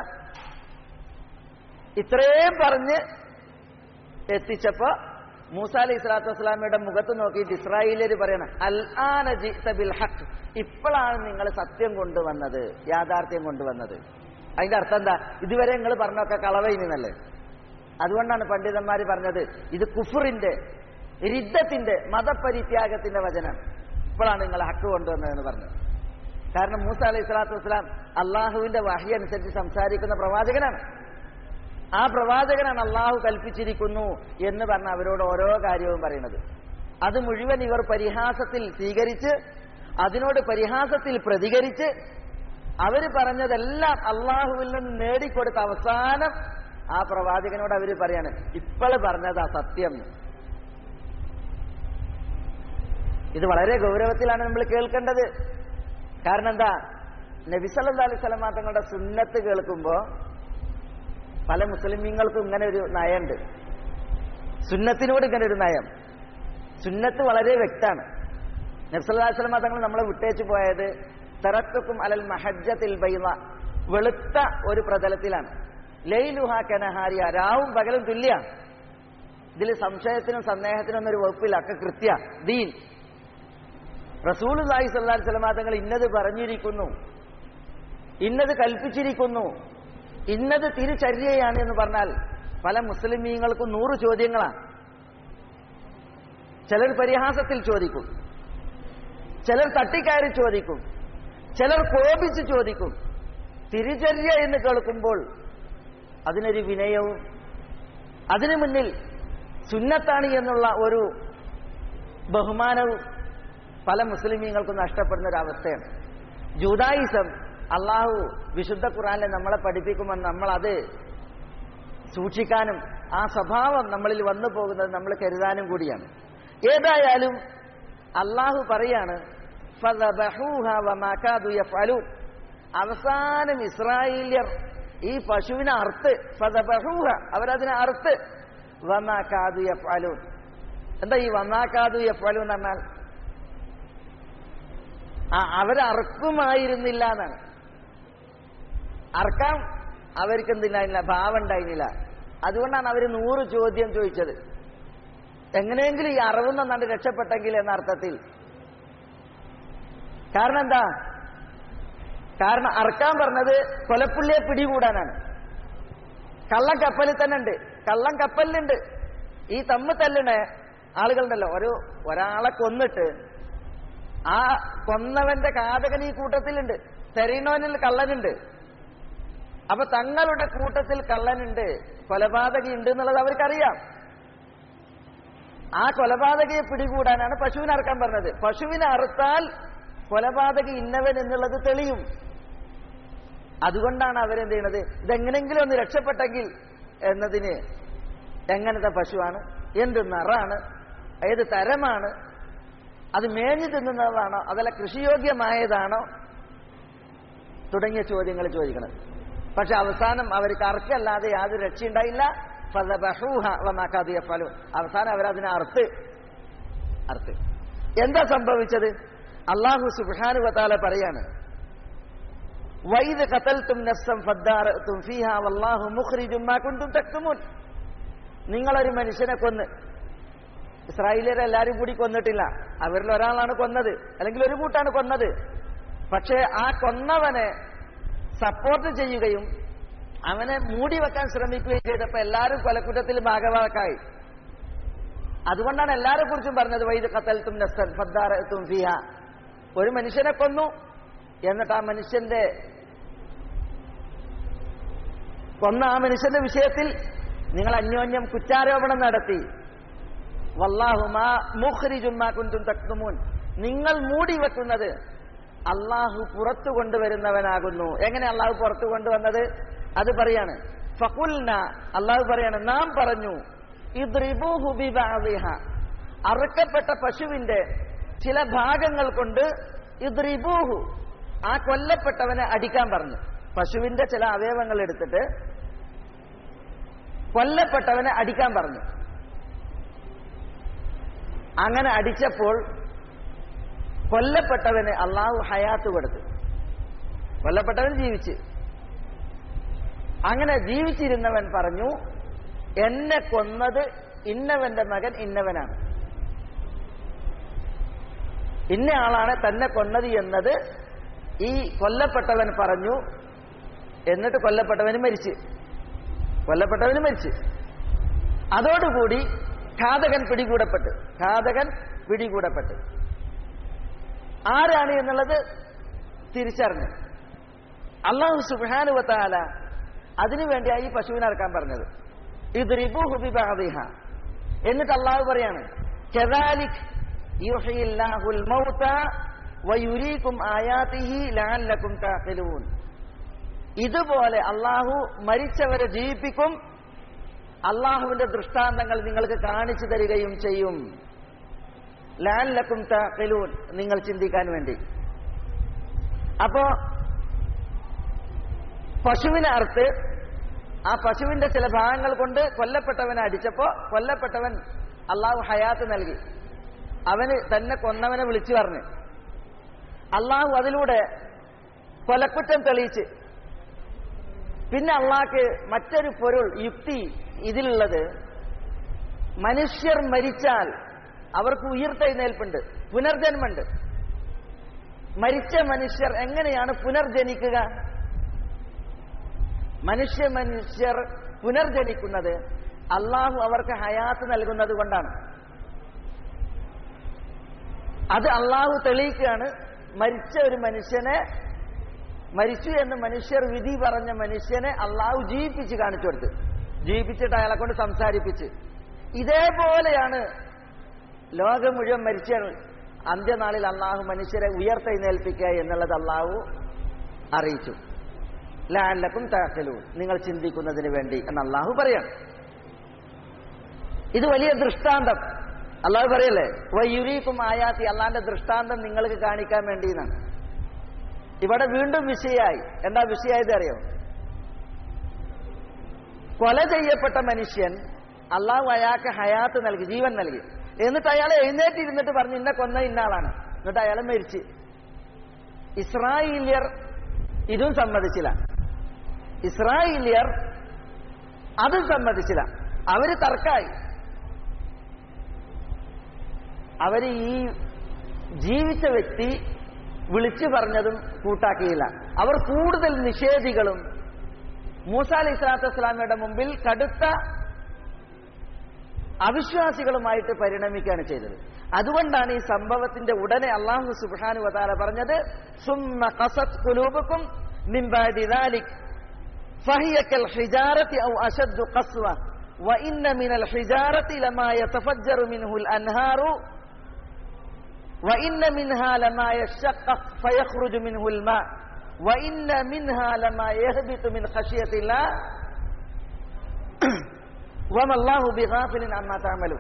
ഇത്രയും പറഞ്ഞ് എത്തിച്ചപ്പോ മൂസ അലൈഹി സ്വലാത്തു വസ്സലാമയുടെ മുഖത്ത് നോക്കിയിട്ട് ഇസ്രായേലിയർ പറയണം, അൽ ആന ജിഅത ബിൽ ഹഖ്, ഇപ്പോഴാണ് നിങ്ങൾ സത്യം കൊണ്ടുവന്നത്, യാഥാർത്ഥ്യം കൊണ്ടുവന്നത്. അതിന്റെ അർത്ഥം എന്താ? ഇതുവരെ നിങ്ങൾ പറഞ്ഞൊക്കെ കളവയിനല്ലേ. അതുകൊണ്ടാണ് പണ്ഡിതന്മാര് പറഞ്ഞത് ഇത് കുഫറിന്റെ, രിദ്ദത്തിന്റെ, മതപരിത്യാഗത്തിന്റെ വചനം. ഇപ്പോഴാണ് നിങ്ങൾ ഹക്ക് കൊണ്ടുവന്നതെന്ന് പറഞ്ഞത്. കാരണം മൂസ അലൈഹി സ്വലാത്തു വസ്സലാം അള്ളാഹുവിന്റെ വഹി അനുസരിച്ച് സംസാരിക്കുന്ന പ്രവാചകനാണ്. ആ പ്രവാചകനാണ് അള്ളാഹു കൽപ്പിച്ചിരിക്കുന്നു എന്ന് പറഞ്ഞ അവരോട് ഓരോ കാര്യവും പറയുന്നത്. അത് മുഴുവൻ ഇവർ പരിഹാസത്തിൽ സ്വീകരിച്ച്, അതിനോട് പരിഹാസത്തിൽ പ്രതികരിച്ച്, അവര് പറഞ്ഞതെല്ലാം അള്ളാഹുവിൽ നിന്ന് നേടിക്കൊടുത്ത അവസാനം ആ പ്രവാചകനോട് അവര് പറയാണ്, ഇപ്പോൾ പറഞ്ഞതാ സത്യം. ഇത് വളരെ ഗൗരവത്തിലാണ് നമ്മൾ കേൾക്കേണ്ടത്. കാരണം എന്താ? നബി സല്ലല്ലാഹു അലൈഹി വസല്ലം തങ്ങളുടെ സുന്നത്ത് കേൾക്കുമ്പോ പല മുസ്ലിമീങ്ങൾക്കും ഇങ്ങനെ ഒരു നയമുണ്ട്. സുന്നത്തിനോട് ഇങ്ങനെ ഒരു നയം. സുന്നത്ത് വളരെ വ്യക്തമാണ്. നബി സല്ലല്ലാഹു അലൈഹി വസല്ലം തങ്ങൾ നമ്മളെ വിട്ടേച്ചു പോയത് തറത്തുക്കും അലൽ മഹജ്ജത്തിൽ ബൈള, വെളുത്ത ഒരു പ്രതലത്തിലാണ്. ലൈലുഹാ കനഹാരിയ, രാവും പകലും തുല്യ. ഇതിൽ സംശയത്തിനും സന്ദേഹത്തിനും ഒന്നൊരു വകുപ്പില്ല, ഒക്കെ കൃത്യ ദീൻ. റസൂലുള്ളാഹി സ്വല്ലല്ലാഹു അലൈഹി വസല്ലം തങ്ങൾ ഇന്നത് പറഞ്ഞിരിക്കുന്നു, ഇന്നത് കൽപ്പിച്ചിരിക്കുന്നു, ഇന്നത് തിരുചര്യയാണ് എന്ന് പറഞ്ഞാൽ പല മുസ്ലിമീങ്ങൾക്കും നൂറ് ചോദ്യങ്ങളാണ്. ചിലർ പരിഹാസത്തിൽ ചോദിക്കും, ചിലർ തട്ടിക്കയറി ചോദിക്കും, ചിലർ കോപിച്ച് ചോദിക്കും. തിരുചര്യ എന്ന് കേൾക്കുമ്പോൾ അതിനൊരു വിനയവും അതിനു മുന്നിൽ സുന്നത്താണ് എന്നുള്ള ഒരു ബഹുമാനവും പല മുസ്ലിമീങ്ങൾക്കും നഷ്ടപ്പെടുന്ന ഒരവസ്ഥയാണ്. ജൂദായിസം അള്ളാഹു വിശുദ്ധ ഖുർആനിൽ നമ്മളെ പഠിപ്പിക്കുമെന്ന് നമ്മൾ അത് സൂക്ഷിക്കാനും ആ സ്വഭാവം നമ്മളിൽ വന്നു പോകുന്നത് നമ്മൾ കരുതാനും കൂടിയാണ്. ഏതായാലും അള്ളാഹു പറയാണ് ഫദബഹൂഹാ വമാ കാദു യഫ്അലൂൻ. അവസാനം ഇസ്രായേല്യർ ഈ പശുവിനെ അറുത്ത്, ഫദബഹൂഹ അവരതിനെ അറുത്ത്, വമാ കാദു യഫ്അലൂൻ. എന്താ ഈ വമാ കാദു യഫ്അലൂൻ എന്ന് പറഞ്ഞാൽ? അവരറുക്കുമായിരുന്നില്ല എന്നാണ്. അറക്കാൻ അവർക്ക് എന്തിനായില്ല, ഭാവം ഉണ്ടായിരുന്നില്ല. അതുകൊണ്ടാണ് അവർ നൂറ് ചോദ്യം ചോദിച്ചത്. എങ്ങനെയെങ്കിലും ഈ അറിവ് നന്നാണ്ട് രക്ഷപ്പെട്ടെങ്കിൽ എന്ന അർത്ഥത്തിൽ. കാരണം എന്താ? കാരണം അറക്കാൻ പറഞ്ഞത് കൊലപ്പുള്ളിയെ പിടികൂടാനാണ്. കള്ളം കപ്പലിൽ തന്നെ ഉണ്ട്, കള്ളം കപ്പലിലുണ്ട്. ഈ തമ്മ് തല്ലണ ആളുകളുണ്ടല്ലോ, ഒരു ഒരാളെ കൊന്നിട്ട് ആ കൊന്നവന്റെ കാതകൻ ഈ കൂട്ടത്തിലുണ്ട്, തെരയുന്നവനിൽ കള്ളനുണ്ട്. അപ്പൊ തങ്ങളുടെ കൂട്ടത്തിൽ കള്ളനുണ്ട്, കൊലപാതകി ഉണ്ട് എന്നുള്ളത് അവർക്കറിയാം. ആ കൊലപാതകയെ പിടികൂടാനാണ് പശുവിനെ അറക്കാൻ പറഞ്ഞത്. പശുവിനെ അറുത്താൽ കൊലപാതകി ഇന്നവൻ എന്നുള്ളത് തെളിയും. അതുകൊണ്ടാണ് അവരെന്ത് ചെയ്യണത്, ഇതെങ്ങനെങ്കിലും ഒന്ന് രക്ഷപ്പെട്ടെങ്കിൽ എന്നതിന് എങ്ങനത്തെ പശുവാണ്, എന്ത് നിറാണ്, ഏത് തരമാണ്, അത് മേഞ്ഞു തിന്നുന്നതാണോ അതല്ല കൃഷിയോഗ്യമായതാണോ തുടങ്ങിയ ചോദ്യങ്ങൾ ചോദിക്കണം. പക്ഷെ അവസാനം അവർക്ക് അർക്കല്ലാതെ യാതൊരു രക്ഷയുണ്ടായില്ല. അവസാനം അവരതിനെ അറുത്ത് അറുത്ത് എന്താ സംഭവിച്ചത്? അല്ലാഹു സുബ്ഹാനഹു വ തആല പറയാണ്, വൈദ് ഖതൽതും നഫ്സൻ ഫദ്ദാറതും ഫീഹാ വല്ലാഹു മുഖ്രിജും മാ കുൻതും തക്തുമൂൻ. നിങ്ങളൊരു മനുഷ്യനെ കൊന്ന്, ഇസ്രായേലിയരെ എല്ലാവരും കൂടി കൊന്നിട്ടില്ല, അവരിൽ ഒരാളാണ് കൊന്നത്, അല്ലെങ്കിൽ ഒരു കൂട്ടാണ് കൊന്നത്. പക്ഷേ ആ കൊന്നവനെ സപ്പോർട്ട് ചെയ്യുകയും അവനെ മൂടി വെക്കാൻ ശ്രമിക്കുകയും ചെയ്തപ്പോൾ എല്ലാവരും കൊലക്കുറ്റത്തിൽ ഭാഗവാക്കായി. അതുകൊണ്ടാണ് എല്ലാരെ കുറിച്ചും പറഞ്ഞത് വൈദ് ഖതൽതും നഫ്സൻ ഫദ്ദാറതും ഫീഹാ. ഒരു മനുഷ്യനെ കൊന്നു, എന്നിട്ട് ആ മനുഷ്യന്റെ കൊന്ന ആ മനുഷ്യന്റെ വിഷയത്തിൽ നിങ്ങൾ അന്യോന്യം കുറ്റാരോപണം നടത്തി. വല്ലാഹു മാ മുഖ്രിജും മാ കുൻതും തക്തുമൂൻ. നിങ്ങൾ മൂടി വെക്കുന്നത് അള്ളാഹു പുറത്തു കൊണ്ടുവരുന്നവനാകുന്നു. എങ്ങനെ അള്ളാഹു പുറത്തു കൊണ്ടുവന്നത്? അത് പറയാണ്, ഫഖുൽന, അള്ളാഹു പറയാണ്, നാം പറഞ്ഞു, ഇദ്രിബൂഹു ബിബഅദിഹ, അറുക്കപ്പെട്ട പശുവിന്റെ ചില ഭാഗങ്ങൾ കൊണ്ട്, ഇദ്രിബൂഹു, ആ കൊല്ലപ്പെട്ടവനെ അടിക്കാൻ പറഞ്ഞു. പശുവിന്റെ ചില അവയവങ്ങൾ എടുത്തിട്ട് കൊല്ലപ്പെട്ടവനെ അടിക്കാൻ പറഞ്ഞു. അങ്ങനെ അടിച്ചപ്പോൾ കൊല്ലപ്പെട്ടവന് അള്ളാഹു ഹയാത്ത് കൊടുത്തു. കൊല്ലപ്പെട്ടവൻ ജീവിച്ച്. അങ്ങനെ ജീവിച്ചിരുന്നവൻ പറഞ്ഞു, എന്നെ കൊന്നത് ഇന്നവന്റെ മകൻ ഇന്നവനാണ്, ഇന്ന ആളാണ് തന്നെ കൊന്നത് എന്നത് ഈ കൊല്ലപ്പെട്ടവൻ പറഞ്ഞു. എന്നിട്ട് കൊല്ലപ്പെട്ടവന് മരിച്ച് കൊല്ലപ്പെട്ടവന് മരിച്ച് അതോടുകൂടി ഘാതകൻ പിടികൂടപ്പെട്ട് ഘാതകൻ പിടികൂടപ്പെട്ട് ആരാണ് എന്നുള്ളത് തിരിച്ചറിഞ്ഞു. അല്ലാഹു സുബ്ഹാനഹു വ തആല അതിനുവേണ്ടിയായി ഈ പശുവിനെ അറക്കാൻ പറഞ്ഞത്. ഇദ്രിബൂഹു ബിബഅദിഹ. എന്നിട്ട് അള്ളാഹു പറയാണ്, കദാലിക് യുഹ്യില്ലാഹുൽ മൗത വയുരീകും ആയാതിഹി ലഅല്ലകും തഅഖിലൂൻ. ഇതുപോലെ അള്ളാഹു മരിച്ചവരെ ജീവിപ്പിക്കും, അള്ളാഹുവിന്റെ ദൃഷ്ടാന്തങ്ങൾ നിങ്ങൾക്ക് കാണിച്ചു തരികയും ചെയ്യും. ലഅല്ലകും തഅഖിലൂൻ, നിങ്ങൾ ചിന്തിക്കാൻ വേണ്ടി. അപ്പോ പശുവിനെ അറുത്ത് ആ പശുവിന്റെ ചില ഭാഗങ്ങൾ കൊണ്ട് കൊല്ലപ്പെട്ടവനെ അടിച്ചപ്പോ കൊല്ലപ്പെട്ടവൻ അള്ളാഹു ഹയാത്ത് നൽകി. അവന് തന്നെ കൊന്നവനെ വിളിച്ചു പറഞ്ഞു. അള്ളാഹു അതിലൂടെ കൊലക്കുറ്റം തെളിയിച്ച്. പിന്നെ അള്ളാഹ്ക്ക് മറ്റൊരു പൊരുൾ യുക്തി ഇതിലുള്ളത്, മനുഷ്യർ മരിച്ചാൽ അവർക്ക് ഉയിർത്തെഴുന്നേൽപ്പുണ്ട്, പുനർജന്മമുണ്ട്. മരിച്ച മനുഷ്യർ എങ്ങനെയാണ് പുനർജനിക്കുക? മനുഷ്യ മനുഷ്യർ പുനർജനിക്കുന്നത് അള്ളാഹു അവർക്ക് ഹയാത്ത് നൽകുന്നത് കൊണ്ടാണ്. അത് അള്ളാഹു തെളിയിക്കുകയാണ്. മരിച്ച ഒരു മനുഷ്യനെ, മരിച്ചു എന്ന് മനുഷ്യർ വിധി പറഞ്ഞ മനുഷ്യനെ അള്ളാഹു ജീവിപ്പിച്ച് കാണിച്ചു കൊടുത്ത്, ജീവിപ്പിച്ചിട്ട് അയാളെ കൊണ്ട് സംസാരിപ്പിച്ച്. ഇതേപോലെയാണ് ലോകം മുഴുവൻ മരിച്ച അന്ത്യനാളിൽ അള്ളാഹു മനുഷ്യരെ ഉയർത്തെഴുന്നേൽപ്പിക്കുക എന്നുള്ളത് അള്ളാഹു അറിയിച്ചു. ലഅല്ലക്കും തഅഖിലൂൻ, നിങ്ങൾ ചിന്തിക്കുന്നതിന് വേണ്ടി എന്ന് അള്ളാഹു പറയാണ്. ഇത് വലിയ ദൃഷ്ടാന്തം അള്ളാഹു പറയല്ലേ, വയുരീക്കും ആയാത്തി, അള്ളാഹിന്റെ ദൃഷ്ടാന്തം നിങ്ങൾക്ക് കാണിക്കാൻ വേണ്ടി എന്നാണ്. ഇവിടെ വീണ്ടും വിഷയമായി. എന്താ വിഷയമായത് അറിയോ? കൊല ചെയ്യപ്പെട്ട മനുഷ്യൻ അള്ളാഹു അയാൾക്ക് ഹയാത്ത് നൽകി, ജീവൻ നൽകി. എന്നിട്ട് അയാൾ എഴുന്നേറ്റിരുന്നിട്ട് പറഞ്ഞു ഇന്ന കൊന്ന ഇന്നാളാണ്. എന്നിട്ട് അയാൾ മരിച്ച്. ഇസ്രായേലിയർ ഇതും സമ്മതിച്ചില്ല. ഇസ്രായേലിയർ അതും സമ്മതിച്ചില്ല. അവര് തർക്കായി. അവര് ഈ ജീവിച്ച വ്യക്തി വിളിച്ചു പറഞ്ഞതും കൂട്ടാക്കിയില്ല. അവർ കൂടുതൽ നിഷേധികളും മൂസ അലൈഹി സ്വലാത്തു വസ്സലാമയുടെ മുമ്പിൽ കടുത്ത അവിശ്വാസികളുമായിട്ട് പരിണമിക്കുകയാണ് ചെയ്തത്. അതുകൊണ്ടാണ് ഈ സംഭവത്തിന്റെ ഉടനെ അല്ലാഹു സുബ്ഹാനഹു വ തആല പറഞ്ഞത്, സുമ്മ ഖസത് ഖുലൂബുക്കും മിൻ ബഅദി ദാലിക ഫഹിയ കൽ ഹിജാറതി ഔ അശദ്ദു ഖസ്വ വഇന്ന മിനൽ ഹിജാറതി ലമാ യതഫജ്ജറു മിൻഹുൽ അൻഹാറു വഇന്ന മിൻഹാ ലമാ യശഖഖ് ഫയഖ്റുജു മിൻഹുൽ മാ വഇന്ന മിൻഹാ ലമാ യഹ്ബിതു മിൻ ഖശിയത്തില്ലാഹ് വമല്ലാഹു ബിഗാഫിലിൻ അമ്മാ തഅമലൂൻ.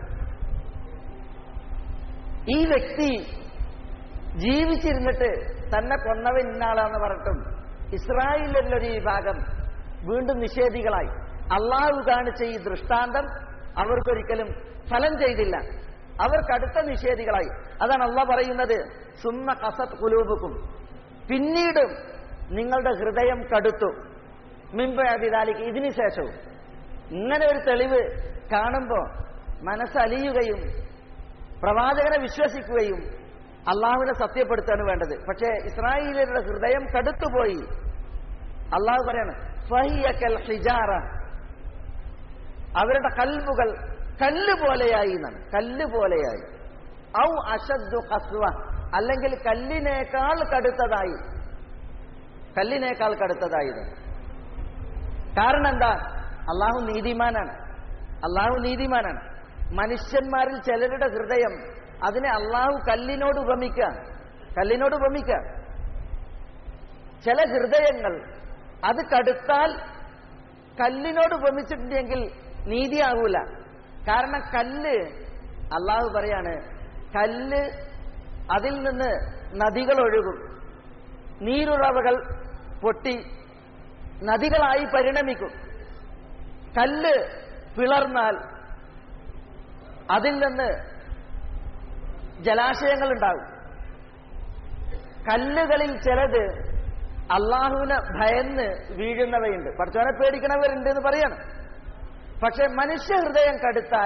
ഈ വ്യക്തി ജീവിച്ചിരുന്നിട്ട് തന്നെ കൊന്നവൻ ഇന്നാളാന്ന് പറഞ്ഞിട്ടും ഇസ്രായേലിലൊരു വിഭാഗം വീണ്ടും നിഷേധികളായി. അള്ളാഹു കാണിച്ച ഈ ദൃഷ്ടാന്തം അവർക്കൊരിക്കലും ഫലം ചെയ്തില്ല. അവർ കടുത്ത നിഷേധികളായി. അതാണ് അള്ളാഹ് പറയുന്നത്, സുമ്മ ഖസത് ഖുലൂബുക്കും, പിന്നീടും നിങ്ങളുടെ ഹൃദയം കടുത്തു, മിൻ ബഅദി ദാലിക, ഇതിനു ശേഷവും. ഇങ്ങനെ ഒരു തെളിവ് കാണുമ്പോൾ മനസ്സലിയുകയും പ്രവാചകനെ വിശ്വസിക്കുകയും അള്ളാഹുവിനെ സത്യപ്പെടുത്താണ് വേണ്ടത്. പക്ഷേ ഇസ്രായേലിയരുടെ ഹൃദയം കടുത്തുപോയി. അള്ളാഹു പറയാണ് ഫഹിയ കൽ ഹിജാറ, അവരുടെ കൽബുകൾ കല്ല് പോലെയായി എന്നാണ്. കല്ല് പോലെയായി. ഔ അശദ്ദു ഖസ്വ, അല്ലെങ്കിൽ കല്ലിനേക്കാൾ കടുത്തതായി. കല്ലിനേക്കാൾ കടുത്തതായി. കാരണം എന്താ? അള്ളാഹു നീതിമാനാണ്. അള്ളാഹു നീതിമാനാണ്. മനുഷ്യന്മാരിൽ ചിലരുടെ ഹൃദയം, അതിനെ അള്ളാഹു കല്ലിനോട് ഉപമിക്കുക. കല്ലിനോട് ഉപമിക്കുക. ചില ഹൃദയങ്ങൾ അത് കടുത്താൽ കല്ലിനോട് ഉപമിച്ചിട്ടുണ്ടെങ്കിൽ നീതിയാകൂല. കാരണം കല്ല്, അള്ളാഹു പറയാണ്, കല്ല് അതിൽ നിന്ന് നദികൾ ഒഴുകും, നീരുറവകൾ പൊട്ടി നദികളായി പരിണമിക്കും. കല്ല് പിളർന്നാൽ അതിൽ നിന്ന് ജലാശയങ്ങൾ ഉണ്ടാകും. കല്ലുകളിൽ ചിലത് അള്ളാഹുവിനെ ഭയന്ന് വീഴുന്നവയുണ്ട്, പടച്ചവനെ പേടിക്കണവരുണ്ട് എന്ന് പറയാണ്. പക്ഷെ മനുഷ്യ ഹൃദയം കടുത്താൽ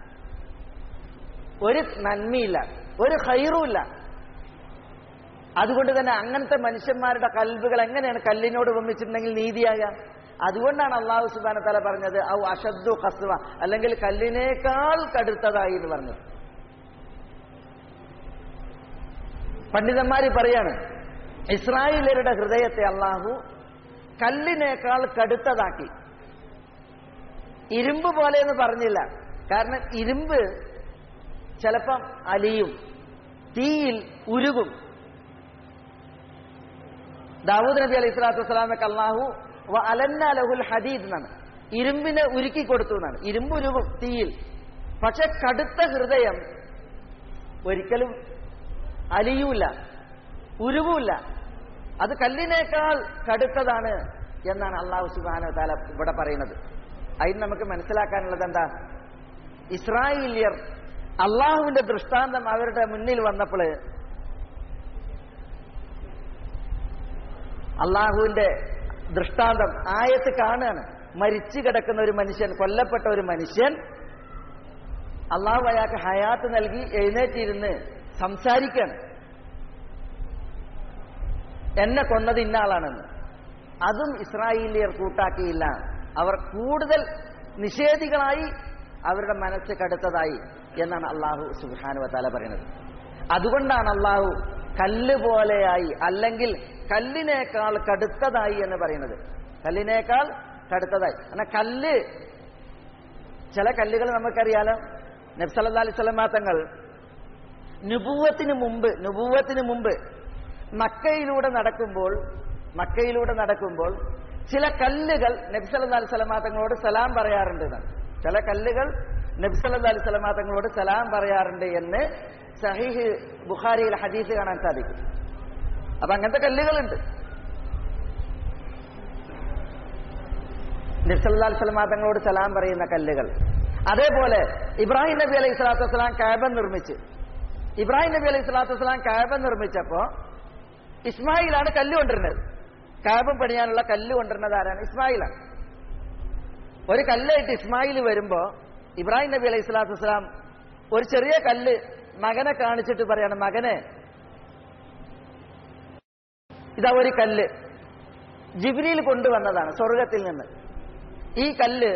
ഒരു നന്മയില്ല, ഒരു ഖൈറുമില്ല. അതുകൊണ്ട് തന്നെ അങ്ങനത്തെ മനുഷ്യന്മാരുടെ കൽബുകൾ എങ്ങനെയാണ് കല്ലിനോട് ഉപമിച്ചിട്ടുണ്ടെങ്കിൽ നീതിയാകുക? അതുകൊണ്ടാണ് അള്ളാഹു സുബ്ഹാനഹു വ തആല പറഞ്ഞത് ഔ അശദ്ദു ഖസ്വ, അല്ലെങ്കിൽ കല്ലിനേക്കാൾ കടുത്തതായി എന്ന് പറഞ്ഞത്. പണ്ഡിതന്മാര് പറയാണ്, ഇസ്രായേലരുടെ ഹൃദയത്തെ അള്ളാഹു കല്ലിനേക്കാൾ കടുത്തതാക്കി. ഇരുമ്പ് പോലെ എന്ന് പറഞ്ഞില്ല. കാരണം ഇരുമ്പ് ചിലപ്പം അലിയും, തീയിൽ ഉരുകും. ദാവൂദ് നബി അലൈഹി സ്വലാത്തു വസ്സലാമക്ക് അള്ളാഹു വ അലന്നാ ലഹുൽ ഹദീദ് എന്നാണ്, ഇരുമ്പിനെ ഉരുക്കി കൊടുത്തു എന്നാണ്. ഇരുമ്പ് ഉരുകും തീയിൽ. പക്ഷെ കടുത്ത ഹൃദയം ഒരിക്കലും അലിയൂല, ഉരുകൂല. അത് കല്ലിനേക്കാൾ കടുത്തതാണ്. എന്നാണ് അള്ളാഹു സുബ്ഹാനഹു വ തആല ഇവിടെ പറയുന്നത്. അതിന് നമുക്ക് മനസ്സിലാക്കാനുള്ളത് എന്താ? ഇസ്രായേലിയർ അള്ളാഹുവിന്റെ ദൃഷ്ടാന്തം അവരുടെ മുന്നിൽ വന്നപ്പോൾ അള്ളാഹുവിന്റെ ദൃഷ്ടാന്തം ആയത്ത് കാണുകയാണ്. മരിച്ചു കിടക്കുന്ന ഒരു മനുഷ്യൻ, കൊല്ലപ്പെട്ട ഒരു മനുഷ്യൻ, അള്ളാഹു അയാൾക്ക് ഹയാത്ത് നൽകി എഴുന്നേറ്റിരുന്ന് സംസാരിക്കുകയാണ്, എന്നെ കൊന്നത് ഇന്ന ആളാണെന്ന്. അതും ഇസ്രായേലിയർ കൂട്ടാക്കിയില്ല. അവർ കൂടുതൽ നിഷേധികളായി, അവരുടെ മനസ്സ് കടുത്തതായി എന്നാണ് അള്ളാഹു സുബ്ഹാനഹു വ തആല പറയുന്നത്. അതുകൊണ്ടാണ് അള്ളാഹു കല്ല് പോലെയായി, അല്ലെങ്കിൽ കല്ലിനേക്കാൾ കടുത്തതായി എന്ന് പറയുന്നത്. കല്ലിനേക്കാൾ കടുത്തതായി എന്നാൽ കല്ല്, ചില കല്ലുകൾ നമുക്കറിയാലോ. നബി സല്ലല്ലാഹു അലൈഹി വസല്ലം തങ്ങൾ നുബുവത്തിന് മുമ്പ് നുബുവത്തിന് മുമ്പ് മക്കയിലൂടെ നടക്കുമ്പോൾ മക്കയിലൂടെ നടക്കുമ്പോൾ ചില കല്ലുകൾ നബി സല്ലല്ലാഹു അലൈഹി വസല്ലം തങ്ങളോട് സലാം പറയാറുണ്ട്. ചില കല്ലുകൾ നബി സല്ലല്ലാഹു അലൈഹി വസല്ലം തങ്ങളോട് സലാം പറയാറുണ്ട് എന്ന് സഹീഹ് ബുഖാരിയിൽ ഹദീസ് കാണാൻ സാധിക്കും. അപ്പൊ അങ്ങനത്തെ കല്ലുകളുണ്ട്. നബി സല്ലല്ലാഹു അലൈഹി വസല്ലം തങ്ങളോട് സലാം പറയുന്ന കല്ലുകൾ. അതേപോലെ ഇബ്രാഹിം നബി അലൈഹി സ്വലാത്തു വസ്സലാം കഅബ നിർമ്മിച്ച് ഇബ്രാഹിം നബി അലൈഹി സ്വലാത്തു വസ്സലാം കഅബ നിർമ്മിച്ചപ്പോ ഇസ്മായിലാണ് കല്ല് കൊണ്ടിരുന്നത്. കഅബ പണിയാനുള്ള കല്ല് കൊണ്ടിരുന്നത് ആരാണ്? ഇസ്മായിലാണ്. ഒരു കല്ലായിട്ട് ഇസ്മായിൽ വരുമ്പോ ഇബ്രാഹിം നബി അലൈഹി സ്വലാത്തു വസ്സലാം ഒരു ചെറിയ കല്ല് മകനെ കാണിച്ചിട്ട് പറയാണ്, മകനെ ഇതാ ഒരു കല്ല് ജിബ്രീൽ കൊണ്ടുവന്നതാണ് സ്വർഗത്തിൽ നിന്ന്. ഈ കല്ല്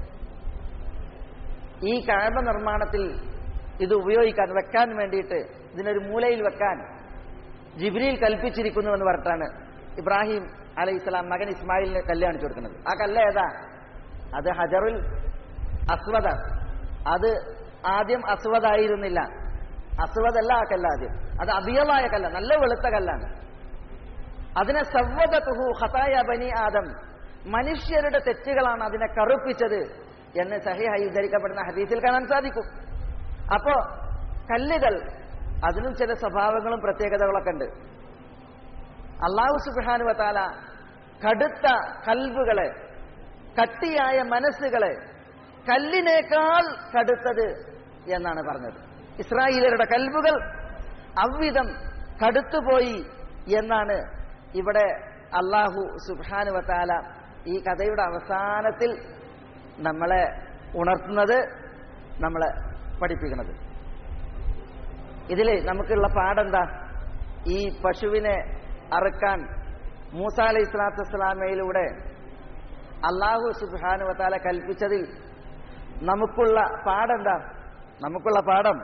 ഈ കഅബ നിർമ്മാണത്തിൽ ഇത് ഉപയോഗിക്കാൻ, വെക്കാൻ വേണ്ടിയിട്ട്, ഇതിനൊരു മൂലയിൽ വെക്കാൻ ജിബ്രീൽ കൽപ്പിച്ചിരിക്കുന്നു എന്ന് പറഞ്ഞിട്ടാണ് ഇബ്രാഹിം അലൈഹിസ്സലാം മകൻ ഇസ്മായിലിന് കല്ല് കാണിച്ചു കൊടുക്കുന്നത്. ആ കല്ല് ഏതാ? അത് ഹജറുൽ അസ്വദ. അത് ആദ്യം അസ്വദായിരുന്നില്ല. അസ്വദല്ല ആ കല്ല് ആദ്യം. അത് അബിയലായ കല്ല, നല്ല വെളുത്ത കല്ലാണ്. അതിനെ സവ്വദതുഹു ഖതായ ബനി ആദം, മനുഷ്യരുടെ തെറ്റുകളാണ് അതിനെ കറുപ്പിച്ചത് എന്ന് സഹീഹായി ഉദ്ധരിക്കപ്പെടുന്ന ഹദീസിൽ കാണാൻ സാധിക്കും. അപ്പോ കല്ലുകൾ അതിനും ചില സ്വഭാവങ്ങളും പ്രത്യേകതകളൊക്കെ ഉണ്ട്. അല്ലാഹു സുബ്ഹാനഹു വ തആല കടുത്ത കൽബുകളെ, കട്ടിയായ മനസ്സുകളെ കല്ലിനേക്കാൾ കടുത്തത് എന്നാണ് പറഞ്ഞത്. ഇസ്രായേലരുടെ കൽബുകൾ അவ்விധം കടുത്തുപോയി എന്നാണ് ഇവിടെ അല്ലാഹു സുബ്ഹാനഹു വ തആല ഈ കഥയുടെ അവസാനത്തിൽ നമ്മളെ ഉണർത്തുന്നത്, നമ്മളെ പഠിപ്പിക്കുന്നത്. ഇതിൽ നമുക്കുള്ള പാഠെന്താ? ഈ പശുവിനെ അറുക്കാൻ മൂസാ അലൈഹി സ്വലാത്തു വസ്സലാമയിലൂടെ അല്ലാഹു സുബ്ഹാനഹു വ തആല കൽപ്പിച്ചതിൽ നമുക്കുള്ള പാഠെന്താ? നമുക്കുള്ള പാഠം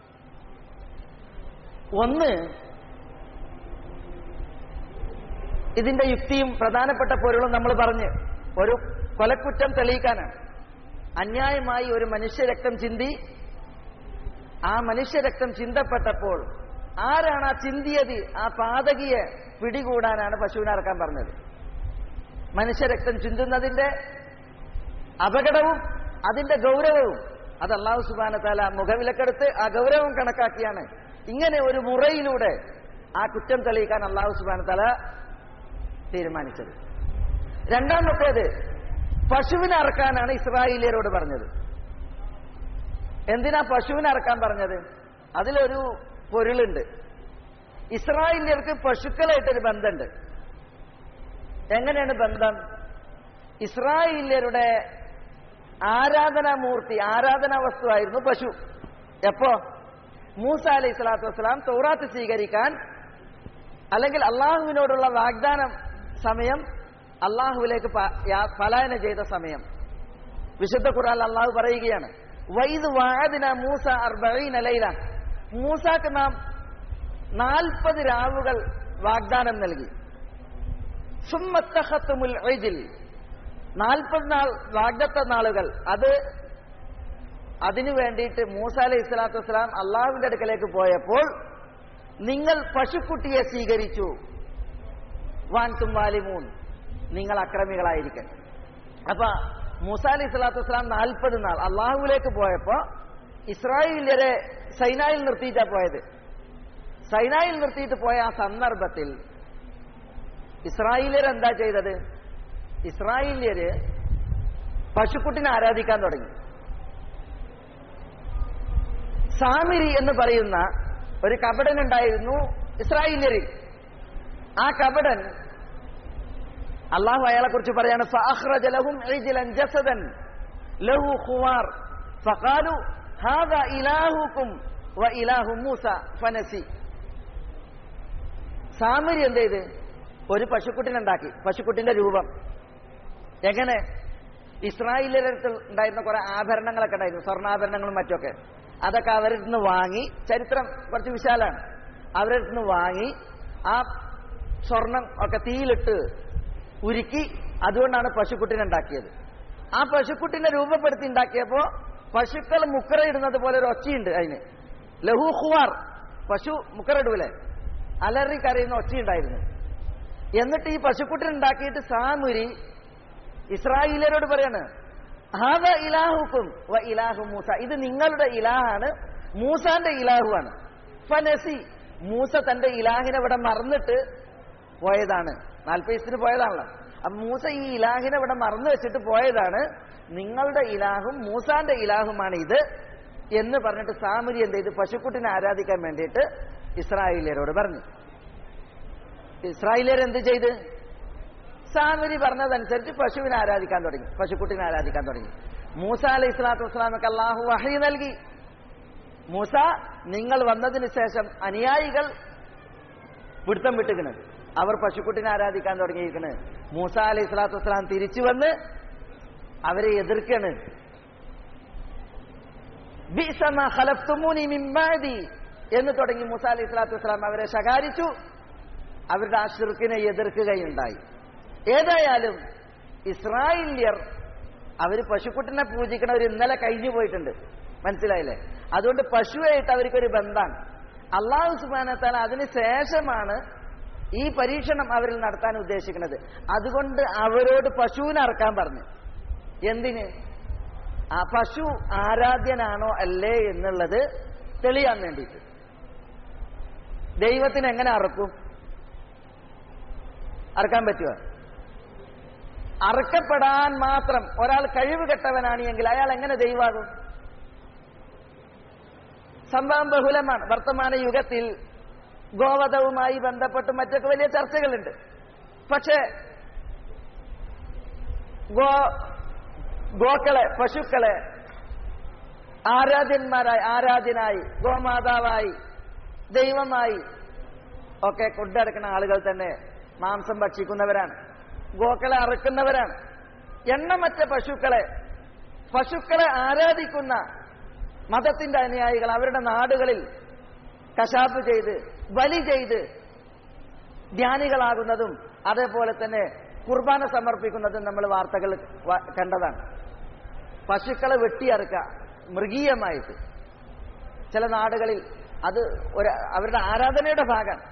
ഒന്ന്, ഇതിന്റെ യുക്തിയും പ്രധാനപ്പെട്ട പൊരുളും നമ്മൾ പറഞ്ഞ്, ഒരു കൊലക്കുറ്റം തെളിയിക്കാനാണ്. അന്യായമായി ഒരു മനുഷ്യരക്തം ചിന്തി, ആ മനുഷ്യരക്തം ചിന്തപ്പെട്ടപ്പോൾ ആരാണ് ആ ചിന്തിയത്, ആ പാതകിയെ പിടികൂടാനാണ് പശുവിനെ അറക്കാൻ പറഞ്ഞത്. മനുഷ്യരക്തം ചിന്തുന്നതിന്റെ അപകടവും അതിന്റെ ഗൗരവവും അത് അല്ലാഹു സുബ്ഹാനഹു വ തആല മുഖവിലക്കെടുത്ത് ആ ഗൗരവം കണക്കാക്കിയാണ് ഇങ്ങനെ ഒരു മുറയിലൂടെ ആ കുറ്റം തെളിയിക്കാൻ അല്ലാഹു സുബ്ഹാനഹു വ തആല തീരുമാനിച്ചത്. രണ്ടാമത്തേത്, പശുവിനെ അറക്കാനാണ് ഇസ്രായേലിയരോട് പറഞ്ഞത്. എന്തിനാ പശുവിനെ അറക്കാൻ പറഞ്ഞത്? അതിലൊരു പൊരുളുണ്ട്. ഇസ്രായേലിയർക്ക് പശുക്കളായിട്ടൊരു ബന്ധമുണ്ട്. എങ്ങനെയാണ് ബന്ധം? ഇസ്രായേലിയരുടെ ആരാധനാമൂർത്തി, ആരാധനാ വസ്തുവായിരുന്നു പശു. എപ്പോ? മൂസ അലൈഹി സ്വലാത്തു വസ്സലാം തൗറാത്ത് സ്വീകരിക്കാൻ, അല്ലെങ്കിൽ അള്ളാഹുവിനോടുള്ള വാഗ്ദാനം സമയം, അള്ളാഹുവിലേക്ക് പലായനം ചെയ്ത സമയം. വിശുദ്ധ ഖുർആൻ അള്ളാഹു പറയുകയാണ്, വൈദ് വഅദ്ന മൂസ അർബഈന ലൈല, മൂസാക്ക് നാം നാൽപ്പത് രാവുകൾ വാഗ്ദാനം നൽകി. സുമ്മത്തഖത്തുമുൽ ഇജ്ൽ, നാൽപ്പത് നാൾ വാഗ്ദത്ത നാളുകൾ. അത് അതിനു വേണ്ടിയിട്ട് മൂസ അലൈഹി സ്വലാത്തു വസ്സലാം അള്ളാഹുവിന്റെ അടുക്കലേക്ക് പോയപ്പോൾ നിങ്ങൾ പശുക്കുട്ടിയെ സ്വീകരിച്ചു. വാൻതും വാലിമൂൻ, നിങ്ങൾ അക്രമികളായിരിക്കും. അപ്പൊ മൂസ അലൈഹി സ്വലാത്തു വസ്സലാം നാൽപ്പത് നാൾ അള്ളാഹുവിലേക്ക് പോയപ്പോ ഇസ്രായേലിയരെ സൈനായിൽ നിർത്തിയിട്ടാ പോയത്. സൈനായിൽ നിർത്തിയിട്ട് പോയ ആ സന്ദർഭത്തിൽ ഇസ്രായേലിയർ എന്താ ചെയ്തത്? ഇസ്രായേല്യര് പശുക്കുട്ടിനെ ആരാധിക്കാൻ തുടങ്ങി. സാമിരി എന്ന് പറയുന്ന ഒരു കപടൻ ഉണ്ടായിരുന്നു ഇസ്രായേല്യരിൽ. ആ കപടൻ അള്ളാഹു അയാളെ കുറിച്ച് പറയാണ്, ഫഅഖ്റജ ലഹും ഇജ്ലൻ ജസദൻ ലഹു ഖുവാർ ഫഖാലു ഹാദാ ഇലാഹുകും വ ഇലാഹു മൂസ ഫനസി. സാമിരി എന്ത് ചെയ്ത് ഒരു പശുക്കുട്ടിനെ ഉണ്ടാക്കി. പശുക്കുട്ടിന്റെ രൂപം എങ്ങനെ? ഇസ്രായേലിന്റെ ഉണ്ടായിരുന്ന കുറെ ആഭരണങ്ങളൊക്കെ ഉണ്ടായിരുന്നു, സ്വർണ്ണാഭരണങ്ങളും മറ്റൊക്കെ. അതൊക്കെ അവരിൽ നിന്ന് വാങ്ങി, ചരിത്രം കുറച്ച് വിശാലാണ്, അവരിൽ നിന്ന് വാങ്ങി ആ സ്വർണം ഒക്കെ തീയിലിട്ട് ഉരുക്കി അതുകൊണ്ടാണ് പശുക്കുട്ടിനെ ഉണ്ടാക്കിയത്. ആ പശുക്കുട്ടിനെ രൂപപ്പെടുത്തി ഉണ്ടാക്കിയപ്പോ പശുക്കൾ മുക്കറയിടുന്നത് പോലെ ഒരു ഒച്ചയുണ്ട് അതിന്. ലഹു ഖുവാർ, പശു മുക്കറിടൂലെ, അലറി കരയുന്ന ഒച്ചയുണ്ടായിരുന്നു. എന്നിട്ട് ഈ പശുക്കുട്ടിനെ ഉണ്ടാക്കിയിട്ട് സാമുരി ഇസ്രായേലരോട് പറയാണ്, ഹാദ ഇലാഹുക്കും വ ഇലാഹു മൂസ, ഇത് നിങ്ങളുടെ ഇലാഹാണ്, മൂസാന്റെ ഇലാഹുവാണ്. ഫനസി, മൂസ തന്റെ ഇലാഹിനെ ഇവിടെ മറന്നിട്ട് പോയതാണ്. നാൽപ്പത് ദിവസത്തിന് പോയതാണല്ലോ. അപ്പൊ മൂസ ഈ ഇലാഹിനെ ഇവിടെ മറന്നു വെച്ചിട്ട് പോയതാണ്. നിങ്ങളുടെ ഇലാഹും മൂസാന്റെ ഇലാഹുമാണ് ഇത് എന്ന് പറഞ്ഞിട്ട് സാമുരി എന്ത് ചെയ്ത് പശുക്കുട്ടിനെ ആരാധിക്കാൻ വേണ്ടിയിട്ട് ഇസ്രായേലിയരോട് പറഞ്ഞു. ഇസ്രായേലിയർ എന്ത് ചെയ്ത്? സാമുരി പറഞ്ഞതനുസരിച്ച് പശുവിനെ ആരാധിക്കാൻ തുടങ്ങി, പശുക്കുട്ടിനെ ആരാധിക്കാൻ തുടങ്ങി. മൂസ അലൈഹി സ്വലാത്തു വസ്സലാമക്ക് അള്ളാഹു വഹി നൽകി, മൂസ നിങ്ങൾ വന്നതിന് ശേഷം അനുയായികൾ പിടുത്തം വിട്ടുകണ്, അവർ പശുക്കുട്ടിനെ ആരാധിക്കാൻ തുടങ്ങിയിരിക്കണ്. മൂസ അലൈഹി സ്വലാത്തു വസ്സലാം തിരിച്ചു വന്ന് അവരെ എതിർക്കാണ്. ബിഅസ മാ ഖലഫ്തുമൂനി മിൻ ബഅദി എന്ന് തുടങ്ങി മൂസ അലൈഹി സ്വലാത്തു വസ്സലാം അവരെ ശകാരിച്ചു, അവരുടെ ആ ശിർക്കിനെ എതിർക്കുകയുണ്ടായി. ഏതായാലും ഇസ്രായേല്യർ അവര് പശുക്കുട്ടിനെ പൂജിക്കണവർ ഇന്നലെ കഴിഞ്ഞു പോയിട്ടുണ്ട്, മനസ്സിലായില്ലേ? അതുകൊണ്ട് പശുവായിട്ട് അവർക്കൊരു ബന്ധമാണ്. അള്ളാഹു സുബ്ഹാനഹു വ തആല അതിന് ശേഷമാണ് ഈ പരീക്ഷണം അവരിൽ നടത്താൻ ഉദ്ദേശിക്കുന്നത്. അതുകൊണ്ട് അവരോട് പശുവിനെ അറക്കാൻ പറഞ്ഞു. എന്തിന്? ആ പശു ആരാധ്യനാണോ അല്ലേ എന്നുള്ളത് തെളിയാൻ വേണ്ടിയിട്ട്. ദൈവത്തിന് എങ്ങനെ അറക്കും? അറക്കാൻ പറ്റുമോ? അറക്കപ്പെടാൻ മാത്രം ഒരാൾ കഴിവ് കെട്ടവനാണ് എങ്കിൽ അയാൾ എങ്ങനെ ദൈവാകും? സംഭവം ബഹുലമാണ്. വർത്തമാന യുഗത്തിൽ ഗോവധവുമായി ബന്ധപ്പെട്ട് മറ്റൊക്കെ വലിയ ചർച്ചകളുണ്ട്. പക്ഷേ ഗോ ഗോക്കളെ, പശുക്കളെ ആരാധ്യന്മാരായി, ആരാധ്യനായി, ഗോമാതാവായി, ദൈവമായി ഒക്കെ കൊണ്ടടക്കുന്ന ആളുകൾ തന്നെ മാംസം ഭക്ഷിക്കുന്നവരാണ്, ഗോക്കളെ അറുക്കുന്നവരാണ്. എണ്ണമറ്റ പശുക്കളെ പശുക്കളെ ആരാധിക്കുന്ന മതത്തിന്റെ അനുയായികൾ അവരുടെ നാടുകളിൽ കശാപ്പ് ചെയ്ത് ബലി ചെയ്ത് ധ്യാനികളാകുന്നതും അതേപോലെ തന്നെ കുർബാന സമർപ്പിക്കുന്നതും നമ്മൾ വാർത്തകൾ കണ്ടതാണ്. പശുക്കളെ വെട്ടിയറുക്കുക മൃഗീയമായിട്ട് ചില നാടുകളിൽ അത് ഒരു അവരുടെ ആരാധനയുടെ ഭാഗമാണ്.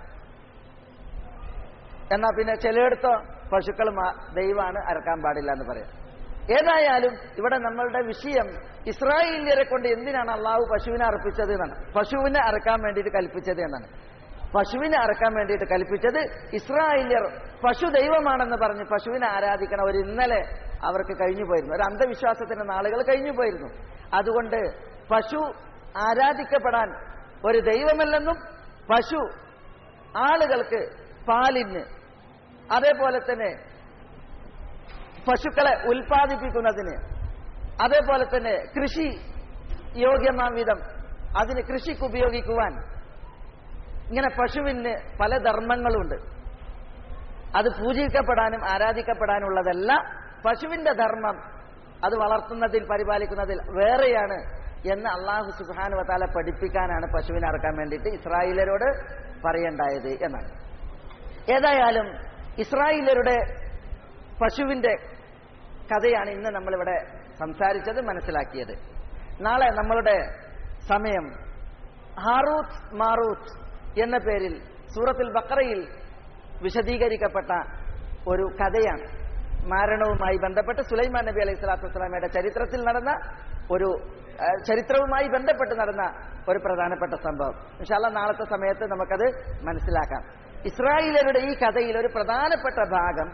എന്നാ പിന്നെ ചിലയിടത്തോ പശുക്കൾ ദൈവമാണ്, അറക്കാൻ പാടില്ല എന്ന് പറയാം. ഏതായാലും ഇവിടെ നമ്മളുടെ വിഷയം ഇസ്രായേല്യരെ കൊണ്ട് എന്തിനാണ് അള്ളാഹു പശുവിനെ അർപ്പിച്ചത് എന്നാണ്, പശുവിനെ അറക്കാൻ വേണ്ടിയിട്ട് കൽപ്പിച്ചത് എന്നാണ്. പശുവിനെ അറക്കാൻ വേണ്ടിയിട്ട് കൽപ്പിച്ചത് ഇസ്രായേല്യർ പശു ദൈവമാണെന്ന് പറഞ്ഞ് പശുവിനെ ആരാധിക്കണം. ഒരു ഇന്നലെ അവർക്ക് കഴിഞ്ഞു പോയിരുന്നു, ഒരു അന്ധവിശ്വാസത്തിന്റെ നാളുകൾ കഴിഞ്ഞു പോയിരുന്നു. അതുകൊണ്ട് പശു ആരാധിക്കപ്പെടാൻ ഒരു ദൈവമല്ലെന്നും പശു ആളുകൾക്ക് പാലിന് അതേപോലെ തന്നെ പശുക്കളെ ഉൽപ്പാദിപ്പിക്കുന്നതിന് അതേപോലെ തന്നെ കൃഷി യോഗ്യമാം വിധം അതിന് കൃഷിക്ക് ഉപയോഗിക്കുവാൻ ഇങ്ങനെ പശുവിന് പല ധർമ്മങ്ങളുണ്ട്. അത് പൂജിക്കപ്പെടാനും ആരാധിക്കപ്പെടാനുള്ളതല്ല. പശുവിന്റെ ധർമ്മം അത് വളർത്തുന്നതിൽ പരിപാലിക്കുന്നതിൽ വേറെയാണ് എന്ന് അള്ളാഹു സുബ്ഹാനഹു വ തആല പഠിപ്പിക്കാനാണ് പശുവിനെ അറക്കാൻ വേണ്ടിയിട്ട് ഇസ്രായേലരോട് പറയേണ്ടായത് എന്നാണ്. ഏതായാലും ഇസ്രായേലരുടെ പശുവിന്റെ കഥയാണ് ഇന്ന് നമ്മളിവിടെ സംസാരിച്ചത്, മനസ്സിലാക്കിയത്. നാളെ നമ്മളുടെ സമയം ഹാറൂത്ത് മാറൂത്ത് എന്ന പേരിൽ സൂറത്തുൽ ബഖറയിൽ വിശദീകരിക്കപ്പെട്ട ഒരു കഥയാണ്. മാരണവുമായി ബന്ധപ്പെട്ട് സുലൈമാൻ നബി അലൈഹി സ്വലാത്തു വസ്സലാമയുടെ ചരിത്രത്തിൽ നടന്ന ഒരു ചരിത്രവുമായി ബന്ധപ്പെട്ട് നടന്ന ഒരു പ്രധാനപ്പെട്ട സംഭവം. ഇൻഷാ അല്ലാഹ് നാളത്തെ സമയത്ത് നമുക്കത് മനസ്സിലാക്കാം. ഇസ്രായേലരുടെ ഈ കഥയിൽ ഒരു പ്രധാനപ്പെട്ട ഭാഗം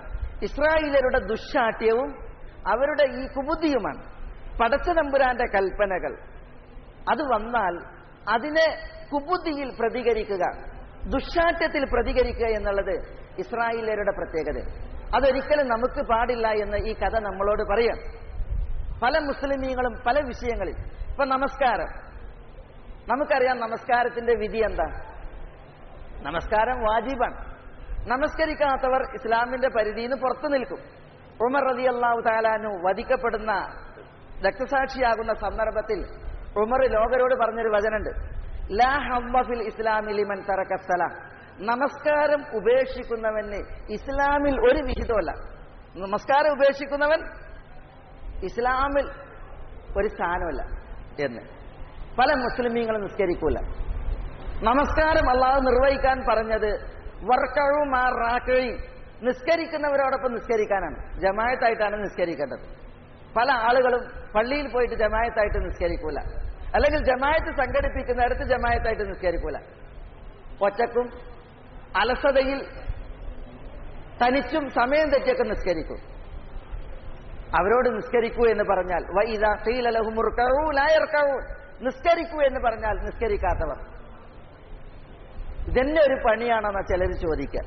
ഇസ്രായേലരുടെ ദുശ്ശാഠ്യവും അവരുടെ ഈ കുബുദ്ധിയുമാണ്. പടച്ച തമ്പുരാന്റെ കൽപ്പനകൾ അത് വന്നാൽ അതിനെ കുബുദ്ധിയിൽ പ്രതികരിക്കുക, ദുശ്ശാഠ്യത്തിൽ പ്രതികരിക്കുക എന്നുള്ളത് ഇസ്രായേലരുടെ പ്രത്യേകത. അതൊരിക്കലും നമുക്ക് പാടില്ല എന്ന് ഈ കഥ നമ്മളോട് പറയാം. പല മുസ്ലിമീങ്ങളും പല വിഷയങ്ങളിൽ, ഇപ്പൊ നമസ്കാരം, നമുക്കറിയാം നമസ്കാരത്തിന്റെ വിധി എന്താ? നമസ്കാരം വാജിബാണ്. നമസ്കരിക്കാത്തവർ ഇസ്ലാമിന്റെ പരിധിയിൽ നിന്ന് പുറത്തു നിൽക്കും. ഉമർ റളിയല്ലാഹു തആല അൻഹു വധിക്കപ്പെടുന്ന രക്തസാക്ഷിയാകുന്ന സന്ദർഭത്തിൽ ഉമർ ലോകരോട് പറഞ്ഞൊരു വചനമുണ്ട്, ലാ ഹവ്വ ഫിൽ ഇസ്ലാമി ലിമൻ തറക സലാ. നമസ്കാരം ഉപേക്ഷിക്കുന്നവന് ഇസ്ലാമിൽ ഒരു വിഹിതമല്ല. നമസ്കാരം ഉപേക്ഷിക്കുന്നവൻ ഇസ്ലാമിൽ ഒരു സ്ഥാനമല്ല എന്ന്. പല മുസ്ലിമീങ്ങളും നിസ്കരിക്കൂല. നമസ്കാരം അല്ലാഹു നിർവഹിക്കാൻ പറഞ്ഞത് വർക്കഉ മാ റാക്കിഈൻ, നിസ്കരിക്കുന്നവരോടൊപ്പം നിസ്കരിക്കാനാണ്, ജമാഅത്തായിട്ടാണ് നിസ്കരിക്കേണ്ടത്. പല ആളുകളും പള്ളിയിൽ പോയിട്ട് ജമാഅത്തായിട്ട് നിസ്കരിക്കൂല, അല്ലെങ്കിൽ ജമാഅത്ത് സംഘടിപ്പിക്കുന്നിടത്ത് ജമാഅത്തായിട്ട് നിസ്കരിക്കൂല. ഒറ്റക്കും അലസതയിൽ തനിച്ചും സമയം തെറ്റിയൊക്കെ നിസ്കരിക്കും. അവരോട് നിസ്കരിക്കൂ എന്ന് പറഞ്ഞാൽ വഇദാ ഖീല ലഹും ഇർകഊ ലാ യർകഊൻ, നിസ്കരിക്കൂ എന്ന് പറഞ്ഞാൽ നിസ്കരിക്കാത്തവർ. ഇതന്നെ ഒരു പണിയാണെന്നാ ചിലർ ചോദിക്കുക.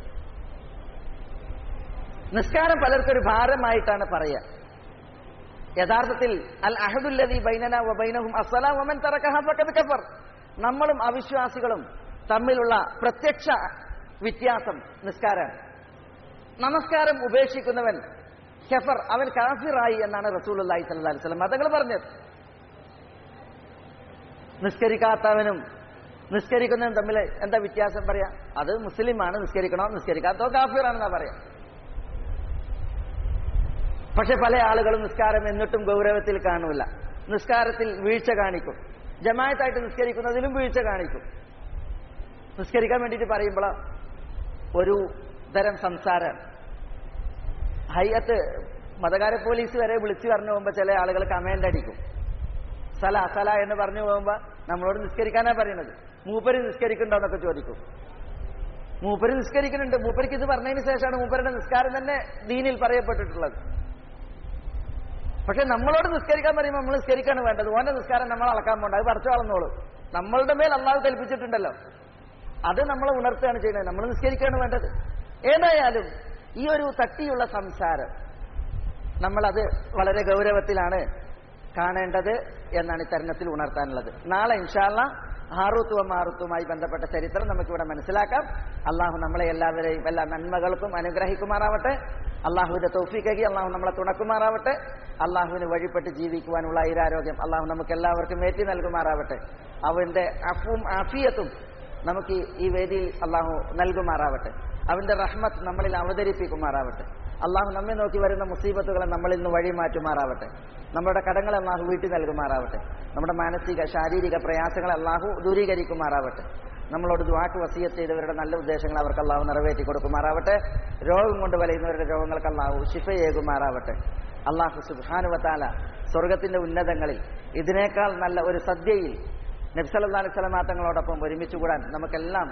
നിസ്കാരം പലർക്കൊരു ഭാരമായിട്ടാണ് പറയുക. യഥാർത്ഥത്തിൽ അൽ അഹദുല്ലദീ ബൈനനാ വബൈനഹും അസ്സലാ വമൻ തറകഹ ഫഖദ് കഫർ, നമ്മളും അവിശ്വാസികളും തമ്മിലുള്ള പ്രത്യക്ഷ വ്യത്യാസം നിസ്കാരം. നമസ്കാരം ഉപേക്ഷിക്കുന്നവൻ കഫർ, അവൻ കാഫിറായി എന്നാണ് റസൂലുള്ളാഹി സ്വല്ലല്ലാഹു അലൈഹി വസല്ലം തങ്ങൾ പറഞ്ഞത്. നിസ്കരിക്കാത്തവനും നിസ്കരിക്കുന്നവനും തമ്മിൽ എന്താ വ്യത്യാസം പറയാ? അത് മുസ്ലിമാണ്, നിസ്കരിക്കണോ നിസ്കരിക്കാത്തോ കാഫിറാണെന്നാ പറയാം. പക്ഷെ പല ആളുകളും നിസ്കാരം എന്നിട്ടും ഗൗരവത്തിൽ കാണൂല, നിസ്കാരത്തിൽ വീഴ്ച കാണിക്കും, ജമാഅത്തായിട്ട് നിസ്കരിക്കുന്നതിലും വീഴ്ച കാണിക്കും. നിസ്കരിക്കാൻ വേണ്ടിയിട്ട് പറയുമ്പോൾ ഒരു തരം സംസാരം, ഹയ്യത്ത് മതകാര പോലീസ് വരെ വിളിച്ചു പറഞ്ഞു പോകുമ്പോൾ ചില ആളുകൾ കമന്റ് അടിക്കും, സല സല എന്ന് പറഞ്ഞു പോകുമ്പോൾ നമ്മളോട് നിസ്കരിക്കാനാ പറയുന്നത്, മൂപ്പര് നിസ്കരിക്കുന്നുണ്ടോ എന്നൊക്കെ ചോദിക്കും. മൂപ്പര് നിസ്കരിക്കുന്നുണ്ട്, മൂപ്പർക്ക് ഇത് പറഞ്ഞതിന് ശേഷമാണ് മൂപ്പരുടെ നിസ്കാരം തന്നെ ദീനിൽ പറയപ്പെട്ടിട്ടുള്ളത്. പക്ഷെ നമ്മളോട് നിസ്കരിക്കാൻ പറയുമ്പോൾ നമ്മൾ നിസ്കരിക്കാണ് വേണ്ടത്, ഓന്റെ നിസ്കാരം നമ്മൾ അളക്കാൻ പോകണ്ട, അത് പറിച്ചു കളന്നോളൂ. നമ്മളുടെ മേൽ അള്ളാഹു കൽപ്പിച്ചിട്ടുണ്ടല്ലോ, അത് നമ്മളെ ഉണർത്തുകയാണ് ചെയ്യുന്നത്, നമ്മൾ നിസ്കരിക്കുകയാണ് വേണ്ടത്. ഏതായാലും ഈ ഒരു തട്ടിയുള്ള സംസാരം നമ്മളത് വളരെ ഗൗരവത്തിലാണ് കാണേണ്ടത് എന്നാണ് ഈ തരുണത്തിൽ ഉണർത്താനുള്ളത്. നാളെ ഇൻഷാ അല്ലാഹ് ഹാറൂത്തും മാറൂത്തുമായി ബന്ധപ്പെട്ട ചരിത്രം നമുക്കിവിടെ മനസ്സിലാക്കാം. അള്ളാഹു നമ്മളെ എല്ലാവരെയും എല്ലാ നന്മകൾക്കും അനുഗ്രഹിക്കുമാറാവട്ടെ. അള്ളാഹുവിന്റെ തൗഫീഖ്, അള്ളാഹു നമ്മളെ തുണക്കുമാറാവട്ടെ. അള്ളാഹുവിന് വഴിപ്പെട്ട് ജീവിക്കുവാനുള്ള ഐരാരോഗ്യം അള്ളാഹു നമുക്ക് എല്ലാവർക്കും ഏറ്റി നൽകുമാറാവട്ടെ. അവന്റെ അഫും ആഫിയത്തും നമുക്ക് ഈ വേദിയിൽ അള്ളാഹു നൽകുമാറാവട്ടെ. അവന്റെ റഹ്മത്ത് നമ്മളിൽ അവതരിപ്പിക്കുമാറാവട്ടെ. അള്ളാഹു നമ്മെ നോക്കി വരുന്ന മുസീബത്തുകളെ നമ്മളിൽ നിന്ന് വഴി മാറ്റുമാറാവട്ടെ. നമ്മുടെ കടങ്ങളെ അള്ളാഹു വീട്ടി നൽകുമാറാവട്ടെ. നമ്മുടെ മാനസിക ശാരീരിക പ്രയാസങ്ങളെ അള്ളാഹു ദൂരീകരിക്കുമാറാവട്ടെ. നമ്മളോട് ദുആക്ക് വസിയത്ത് ചെയ്തവരുടെ നല്ല ഉദ്ദേശങ്ങൾ അവർക്ക് അള്ളാഹു നിറവേറ്റി കൊടുക്കുമാറാവട്ടെ. രോഗം കൊണ്ട് വലയുന്നവരുടെ രോഗങ്ങൾക്ക് അള്ളാഹു ശിഫയേകുമാറാവട്ടെ. അള്ളാഹു സുബ്ഹാനഹു വ തആല സ്വർഗത്തിന്റെ ഉന്നതങ്ങളിൽ ഇതിനേക്കാൾ നല്ല ഒരു സദ്യയിൽ നബി സല്ലല്ലാഹു അലൈഹി വസല്ലം തങ്ങളോടൊപ്പം ഒരുമിച്ചുകൂടാൻ നമുക്കെല്ലാം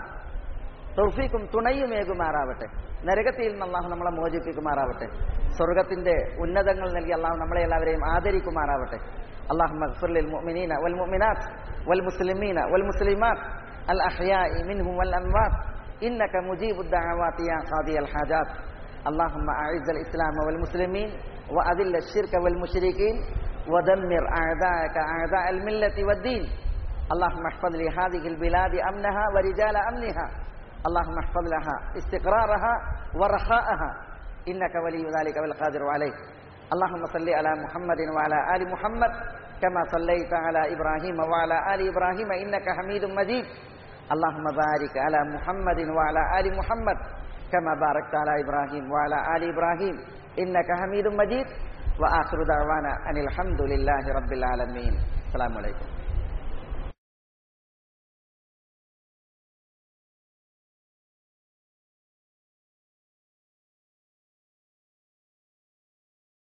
തൗഫീഖും തുണയുമേകുമാറാവട്ടെ. നരകത്തിൽ നിന്ന് അള്ളാഹു നമ്മളെ മോചിപ്പിക്കുമാറാവട്ടെ. സ്വർഗത്തിന്റെ ഉന്നതങ്ങൾ നൽകി അള്ളാഹു നമ്മളെ എല്ലാവരെയും ആദരിക്കുമാറാവട്ടെ. اللهم اغفر للمؤمنين والمؤمنات والمسلمين والمسلمات الأحياء منهم والأموات إنك مجيب الدعوات يا قاضي الحاجات. اللهم أعز الإسلام والمسلمين وأذل الشرك والمشركين ودمر أعداءك أعداء الملة والدين. اللهم احفظ لهذه البلاد أمنها ورجال أمنها. اللهم احفظ لها استقرارها ورخاءها إنك ولي ذلك والقادر عليه. اللهم صل على محمد وعلى آل محمد كما صليت على إبراهيم وعلى آل إبراهيم إنك حميد مجيد. اللهم بارك على محمد وعلى آل محمد كما باركت على إبراهيم وعلى آل إبراهيم إنك حميد مجيد. وآخر دعوانا أن الحمد لله رب العالمين. السلام عليكم.